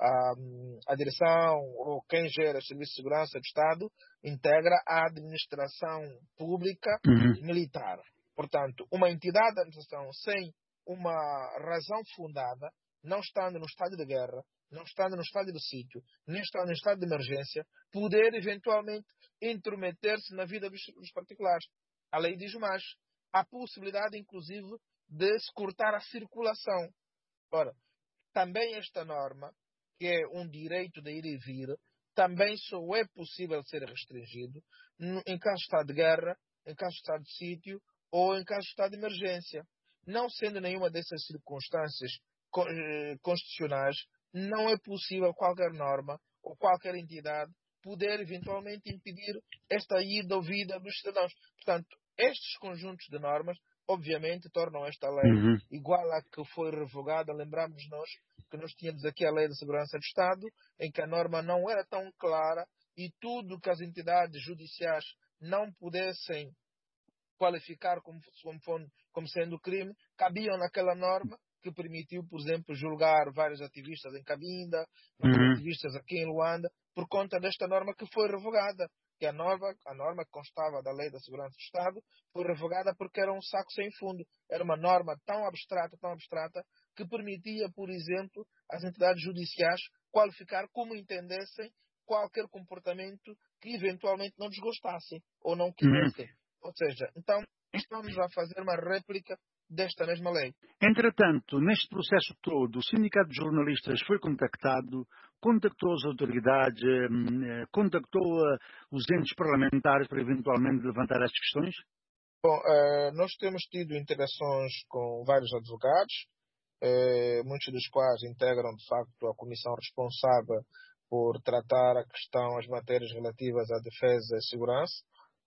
a, a direção ou quem gera o Serviço de Segurança do Estado integra a administração pública uhum. militar. Portanto, uma entidade de administração sem uma razão fundada, não estando no estado de guerra, não estando no estado de sítio, nem estando no estado de emergência, poder eventualmente intrometer-se na vida dos, dos particulares. A lei diz mais. Há possibilidade, inclusive, de se cortar a circulação. Ora, também esta norma, que é um direito de ir e vir, também só é possível ser restringido em caso de estado de guerra, em caso de estado de sítio ou em caso de estado de emergência. Não sendo nenhuma dessas circunstâncias constitucionais, não é possível qualquer norma ou qualquer entidade poder eventualmente impedir esta ida ou vida dos cidadãos. Portanto, estes conjuntos de normas, obviamente, tornam esta lei uhum. igual à que foi revogada. Lembramos nós que nós tínhamos aqui a Lei de Segurança do Estado, em que a norma não era tão clara e tudo que as entidades judiciais não pudessem qualificar como, como, como sendo crime, cabiam naquela norma que permitiu, por exemplo, julgar vários ativistas em Cabinda, vários uhum. ativistas aqui em Luanda, por conta desta norma que foi revogada. Que a norma, a norma que constava da Lei da Segurança do Estado foi revogada porque era um saco sem fundo. Era uma norma tão abstrata, tão abstrata, que permitia, por exemplo, às entidades judiciais qualificar como entendessem qualquer comportamento que eventualmente não desgostassem ou não quisessem. Uhum. Ou seja, então estamos a fazer uma réplica desta mesma lei. Entretanto, neste processo todo, o Sindicato de Jornalistas foi contactado, contactou as autoridades, contactou os entes parlamentares para eventualmente levantar estas questões? Bom, nós temos tido interações com vários advogados, muitos dos quais integram, de facto, a comissão responsável por tratar a questão, as matérias relativas à defesa e segurança.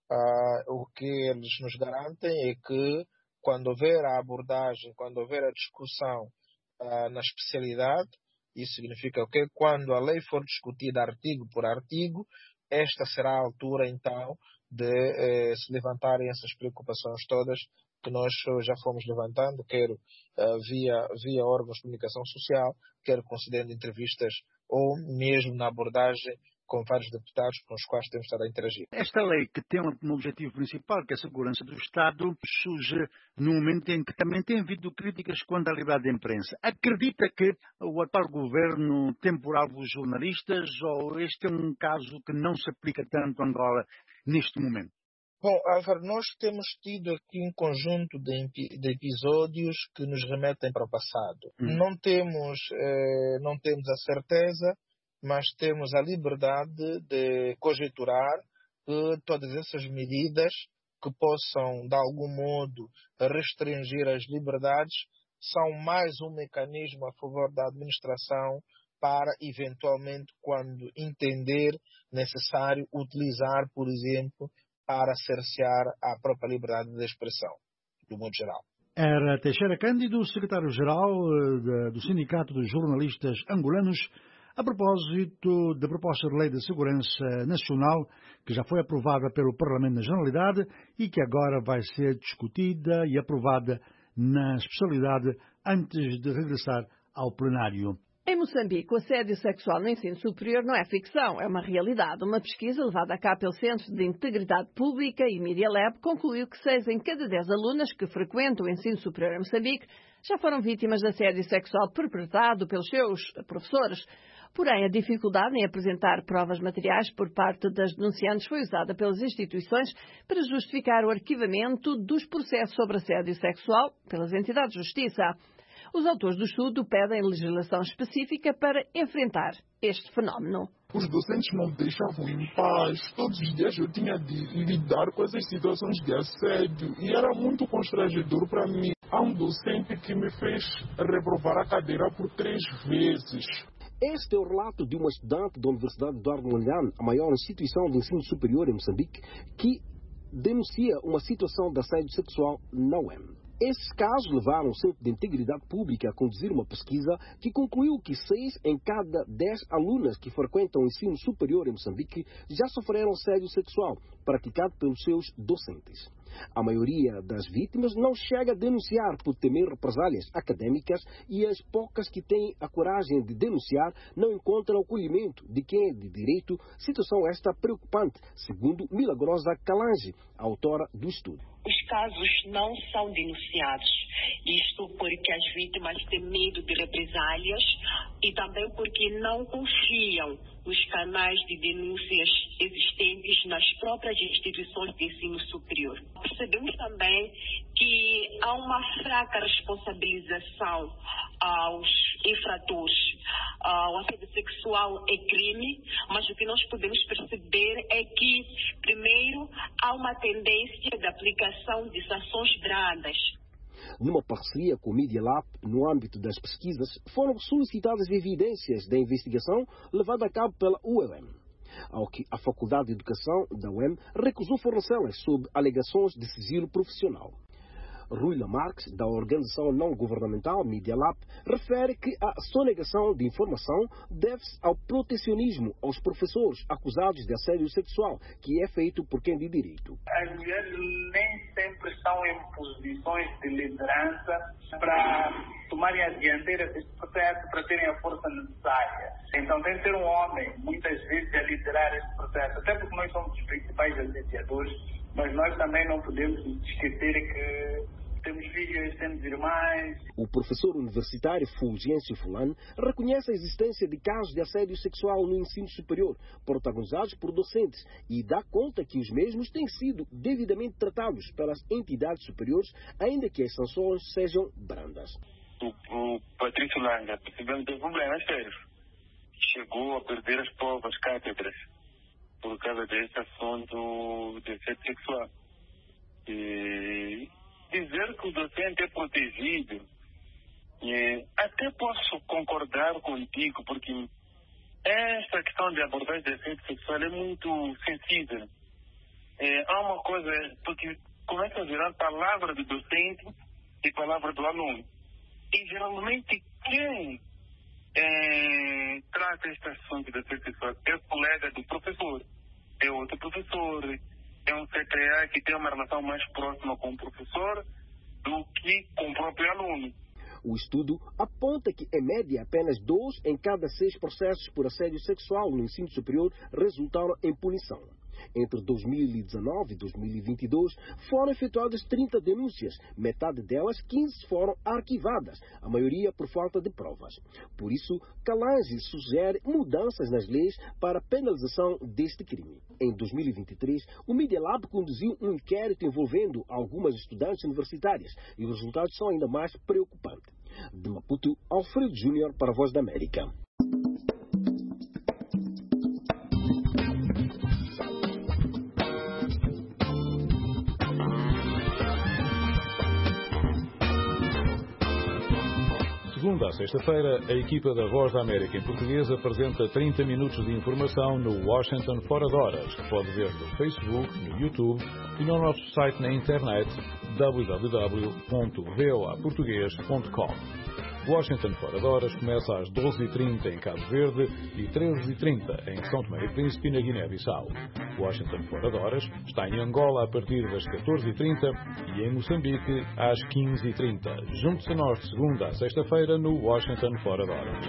O que eles nos garantem é que quando houver a abordagem, quando houver a discussão uh, na especialidade, isso significa o quê? Quando a lei for discutida artigo por artigo, esta será a altura, então, de eh, se levantarem essas preocupações todas que nós já fomos levantando, quer uh, via, via órgãos de comunicação social, quer concedendo entrevistas ou mesmo na abordagem com vários deputados com os quais temos estado a interagir. Esta lei, que tem um objetivo principal, que é a segurança do Estado, surge no momento em que também tem havido críticas quanto à liberdade de imprensa. Acredita que o atual governo temporal dos jornalistas, ou este é um caso que não se aplica tanto a Angola neste momento? Bom, Álvaro, nós temos tido aqui um conjunto de, de episódios que nos remetem para o passado. Hum. Não temos, eh, não temos a certeza, mas temos a liberdade de conjecturar que todas essas medidas que possam, de algum modo, restringir as liberdades são mais um mecanismo a favor da administração para, eventualmente, quando entender necessário, utilizar, por exemplo, para cercear a própria liberdade de expressão, do modo geral. Era Teixeira Cândido, secretário-geral do Sindicato dos Jornalistas Angolanos, a propósito da proposta de Lei de Segurança Nacional, que já foi aprovada pelo Parlamento da Generalidade e que agora vai ser discutida e aprovada na especialidade antes de regressar ao plenário. Em Moçambique, o assédio sexual no ensino superior não é ficção, é uma realidade. Uma pesquisa levada a cabo pelo Centro de Integridade Pública e Media Lab concluiu que seis em cada dez alunas que frequentam o ensino superior em Moçambique já foram vítimas de assédio sexual perpetrado pelos seus professores. Porém, a dificuldade em apresentar provas materiais por parte das denunciantes foi usada pelas instituições para justificar o arquivamento dos processos sobre assédio sexual pelas entidades de justiça. Os autores do estudo pedem legislação específica para enfrentar este fenómeno. Os docentes não deixavam em paz. Todos os dias eu tinha de lidar com essas situações de assédio e era muito constrangedor para mim. Há um docente que me fez reprovar a cadeira por três vezes. Este é o relato de uma estudante da Universidade Eduardo Mondlane, a maior instituição de ensino superior em Moçambique, que denuncia uma situação de assédio sexual na U E M. Esses casos levaram o Centro de Integridade Pública a conduzir uma pesquisa que concluiu que seis em cada dez alunas que frequentam o ensino superior em Moçambique já sofreram assédio sexual praticado pelos seus docentes. A maioria das vítimas não chega a denunciar por temer represálias acadêmicas e as poucas que têm a coragem de denunciar não encontram acolhimento de quem é de direito, situação esta preocupante, segundo Milagrosa Calange, autora do estudo. Os casos não são denunciados, isto porque as vítimas têm medo de represálias e também porque não confiam nos canais de denúncias existentes nas próprias instituições de ensino superior. Percebemos também que há uma fraca responsabilização aos infratores. O assédio sexual é crime, mas o que nós podemos perceber é que, primeiro, há uma tendência de aplicação de sanções brandas. Numa parceria com o Media Lab, no âmbito das pesquisas, foram solicitadas evidências da investigação levada a cabo pela U E M, ao que a Faculdade de Educação da U E M recusou fornecê-las sob alegações de sigilo profissional. Rui Lamarques, da organização não-governamental Media Lab, refere que a sonegação de informação deve-se ao protecionismo aos professores acusados de assédio sexual, que é feito por quem de direito. As mulheres nem sempre estão em posições de liderança para tomarem a dianteira deste processo, para terem a força necessária. Então tem que ser um homem, muitas vezes, a liderar este processo, até porque nós somos os principais assediadores, mas nós também não podemos esquecer que temos filhos, temos irmãs. O professor universitário Fulgêncio Fulano reconhece a existência de casos de assédio sexual no ensino superior, protagonizados por docentes, e dá conta que os mesmos têm sido devidamente tratados pelas entidades superiores, ainda que as sanções sejam brandas. O, o Patrício Langa percebendo que tem problemas sérios. Chegou a perder as provas cátedras por causa desse assunto de assédio sexual. E dizer que o docente é protegido, é, até posso concordar contigo, porque esta questão de abordagem de assédio sexual é muito sensível. É, há uma coisa, porque começa a virar palavra do docente e palavra do aluno. E geralmente quem é, trata este assunto de assédio sexual é o colega do professor, é outro professor, é um C T A que tem uma relação mais próxima com o professor do que com o próprio aluno. O estudo aponta que, em média, apenas dois em cada seis processos por assédio sexual no ensino superior resultaram em punição. Entre dois mil e dezanove e dois mil e vinte e dois, foram efetuadas trinta denúncias, metade delas, quinze, foram arquivadas, a maioria por falta de provas. Por isso, Calange sugere mudanças nas leis para a penalização deste crime. Em dois mil e vinte e três, o Media Lab conduziu um inquérito envolvendo algumas estudantes universitárias e os resultados são ainda mais preocupantes. De Maputo, Alfredo Júnior para a Voz da América. Segunda a sexta-feira, a equipa da Voz da América em português apresenta trinta minutos de informação no Washington Fora de Horas, que pode ver no Facebook, no YouTube e no nosso site na internet w w w ponto v o a português ponto com. Washington Fora de Horas começa às doze e trinta em Cabo Verde e treze e trinta em São Tomé e Príncipe, na Guiné-Bissau. Washington Fora de Horas está em Angola a partir das catorze e trinta e em Moçambique às quinze e trinta. Junte-se a nós de segunda a sexta-feira no Washington Fora de Horas.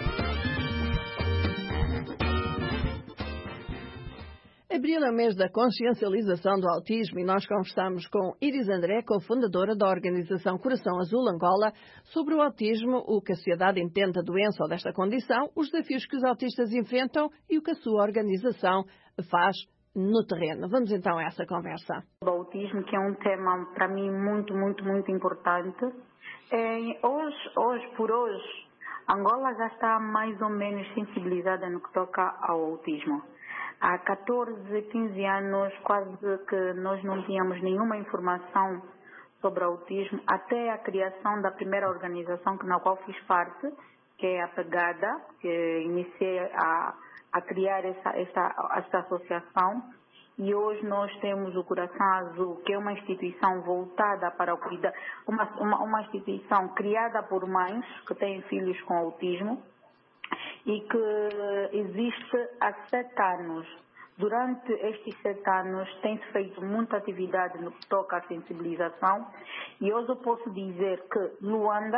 Abril é o mês da consciencialização do autismo e nós conversamos com Iris André, cofundadora da organização Coração Azul Angola, sobre o autismo, o que a sociedade entende da doença ou desta condição, os desafios que os autistas enfrentam e o que a sua organização faz no terreno. Vamos então a essa conversa. O autismo, que é um tema para mim muito, muito, muito importante. É, hoje, hoje, por hoje, Angola já está mais ou menos sensibilizada no que toca ao autismo. Há catorze, quinze anos, quase que nós não tínhamos nenhuma informação sobre autismo, até a criação da primeira organização na qual fiz parte, que é a Pegada, que iniciei a, a criar essa, esta, esta associação. E hoje nós temos o Coração Azul, que é uma instituição voltada para o cuidado, uma, uma, uma instituição criada por mães que têm filhos com autismo, e que existe há sete anos. Durante estes sete anos tem-se feito muita atividade no que toca à sensibilização e hoje eu posso dizer que Luanda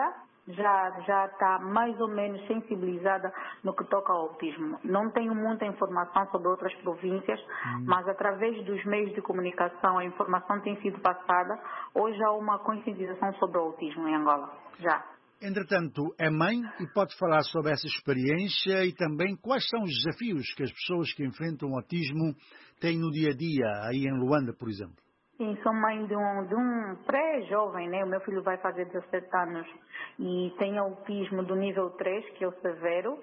já já está mais ou menos sensibilizada no que toca ao autismo. Não tenho muita informação sobre outras províncias, hum. mas através dos meios de comunicação a informação tem sido passada. Hoje há uma conscientização sobre o autismo em Angola, já. Entretanto, é mãe e pode falar sobre essa experiência e também quais são os desafios que as pessoas que enfrentam o autismo têm no dia a dia, aí em Luanda, por exemplo. Sim, sou mãe de um, de um pré-jovem, né? O meu filho vai fazer dezassete anos e tem autismo do nível três, que é o severo.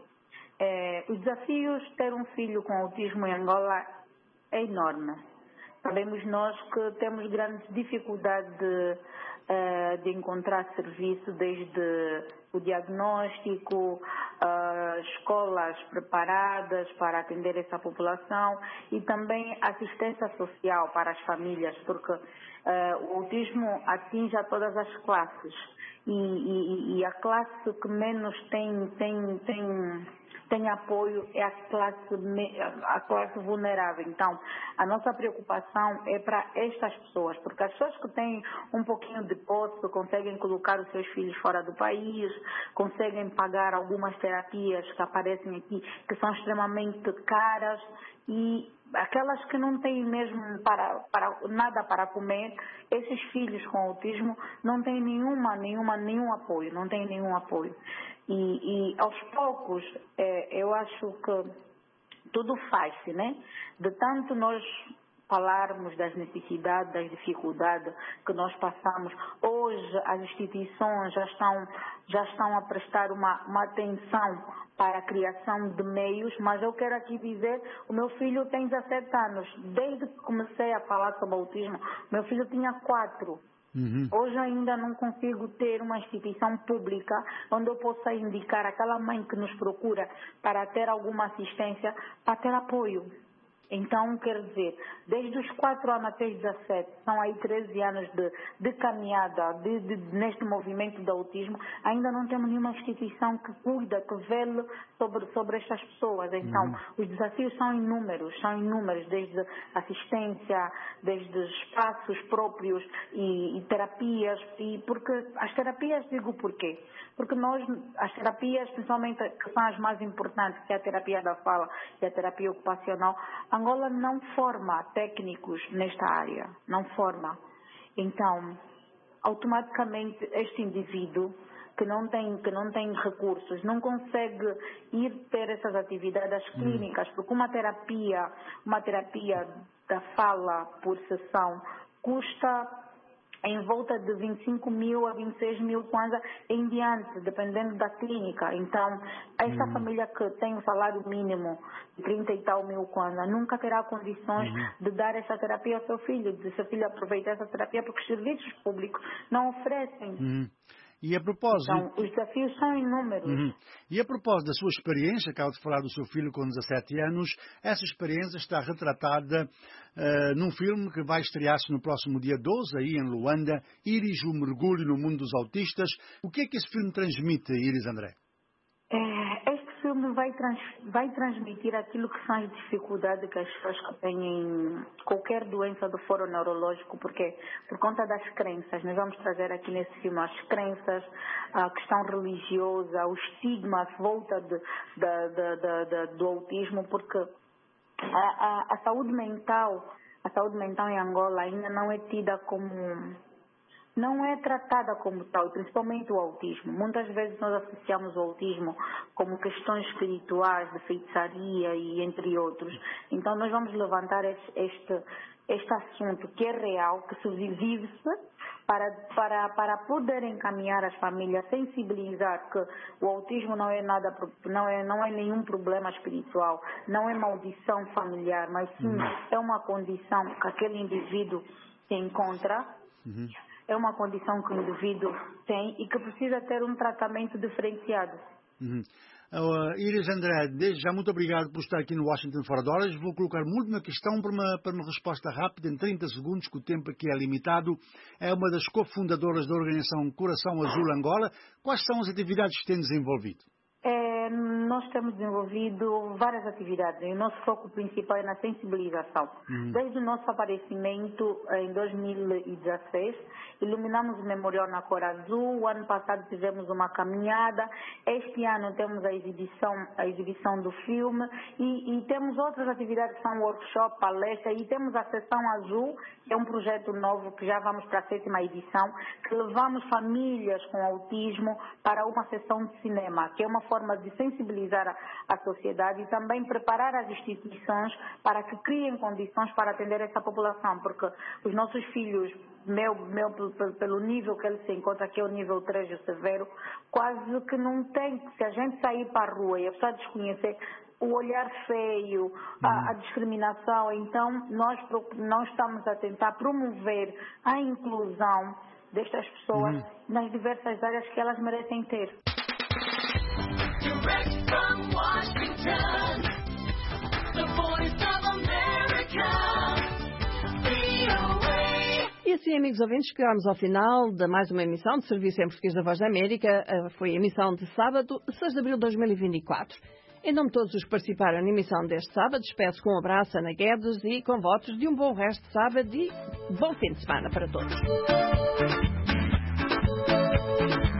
É, os desafios de ter um filho com autismo em Angola é enorme. Sabemos nós que temos grandes dificuldades de, uh, de encontrar serviço, desde o diagnóstico, uh, escolas preparadas para atender essa população e também assistência social para as famílias, porque uh, o autismo atinge a todas as classes e, e, e a classe que menos tem, tem, tem tem apoio é a classe, a classe vulnerável. Então, a nossa preocupação é para estas pessoas, porque as pessoas que têm um pouquinho de posse, conseguem colocar os seus filhos fora do país, conseguem pagar algumas terapias que aparecem aqui, que são extremamente caras, e aquelas que não têm mesmo para, para, nada para comer, esses filhos com autismo não têm nenhuma, nenhuma, nenhum apoio, não têm nenhum apoio. E, e aos poucos, é, eu acho que tudo faz-se, né? De tanto nós falarmos das necessidades, das dificuldades que nós passamos. Hoje as instituições já estão, já estão a prestar uma, uma atenção para a criação de meios, mas eu quero aqui dizer, o meu filho tem dezassete anos. Desde que comecei a falar sobre autismo, meu filho tinha quatro. Uhum. Hoje ainda não consigo ter uma instituição pública onde eu possa indicar aquela mãe que nos procura para ter alguma assistência, para ter apoio. Então, quer dizer, desde os quatro anos até os dezassete, são aí treze anos de, de caminhada de, de, neste movimento do autismo, ainda não temos nenhuma instituição que cuida, que vele sobre, sobre estas pessoas. Então, uhum. os desafios são inúmeros, são inúmeros, desde assistência, desde espaços próprios e, e terapias, e porque as terapias, digo porquê? Porque nós, as terapias, principalmente que são as mais importantes, que é a terapia da fala e a terapia ocupacional, Angola não forma técnicos nesta área, não forma. Então, automaticamente este indivíduo que não tem, que não tem recursos, não consegue ir ter essas atividades clínicas, porque uma terapia, uma terapia da fala por sessão custa em volta de vinte e cinco mil a vinte e seis mil kwanza em diante, dependendo da clínica. Então, essa uhum. família que tem o salário mínimo de trinta e tal mil kwanza nunca terá condições uhum. de dar essa terapia ao seu filho, de seu filho aproveitar essa terapia, porque os serviços públicos não oferecem. Uhum. E a propósito... Então, os desafios são inúmeros. Uhum. E a propósito da sua experiência, acaba de falar do seu filho com dezassete anos, essa experiência está retratada uh, num filme que vai estrear-se no próximo dia doze, aí em Luanda, Iris, o mergulho no mundo dos autistas. O que é que esse filme transmite, Iris André? É, este filme vai, trans, vai transmitir aquilo que são as dificuldades que as pessoas que têm qualquer doença do foro neurológico, porque por conta das crenças, nós vamos trazer aqui nesse filme as crenças, a questão religiosa, o estigma à volta de, de, de, de, de, do autismo, porque a, a, a saúde mental, a saúde mental em Angola ainda não é tida como... não é tratada como tal, principalmente o autismo. Muitas vezes nós associamos o autismo como questões espirituais, de feitiçaria e entre outros. Então nós vamos levantar este, este assunto que é real, que se vive-se, para, para, para poder encaminhar as famílias, sensibilizar que o autismo não é nada, não é, não é nenhum problema espiritual, não é maldição familiar, mas sim é uma condição que aquele indivíduo se encontra. Uhum. É uma condição que o indivíduo tem e que precisa ter um tratamento diferenciado. Uhum. Uh, Iris André, desde já muito obrigado por estar aqui no Washington Fora de Horas. Vou colocar muito uma questão para uma, para uma resposta rápida, em trinta segundos, que o tempo aqui é limitado. É uma das cofundadoras da organização Coração Azul Angola. Quais são as atividades que tem desenvolvido? É, É, nós temos desenvolvido várias atividades e o nosso foco principal é na sensibilização. Uhum. Desde o nosso aparecimento em dois mil e dezesseis, iluminamos o memorial na cor azul, o ano passado fizemos uma caminhada, este ano temos a exibição, a exibição do filme e, e temos outras atividades que são workshop, palestra e temos a Sessão Azul, que é um projeto novo que já vamos para a sétima edição, que levamos famílias com autismo para uma sessão de cinema, que é uma forma de sensibilizar a, a sociedade e também preparar as instituições para que criem condições para atender essa população, porque os nossos filhos, meu, meu, pelo nível que ele se encontra, que é o nível três, o severo, quase que não tem, se a gente sair para a rua e a pessoa desconhecer o olhar feio, a, a discriminação, então nós, nós estamos a tentar promover a inclusão destas pessoas uhum. nas diversas áreas que elas merecem ter. Direct from Washington, the voice of America, V O A. E assim, amigos ouvintes, chegamos ao final de mais uma emissão de Serviço em Português da Voz da América. Foi a emissão de sábado, seis de abril de dois mil e vinte e quatro. Em nome de todos os que participaram na emissão deste sábado, despeço com um abraço a Ana Guedes e com votos de um bom resto de sábado e bom fim de semana para todos.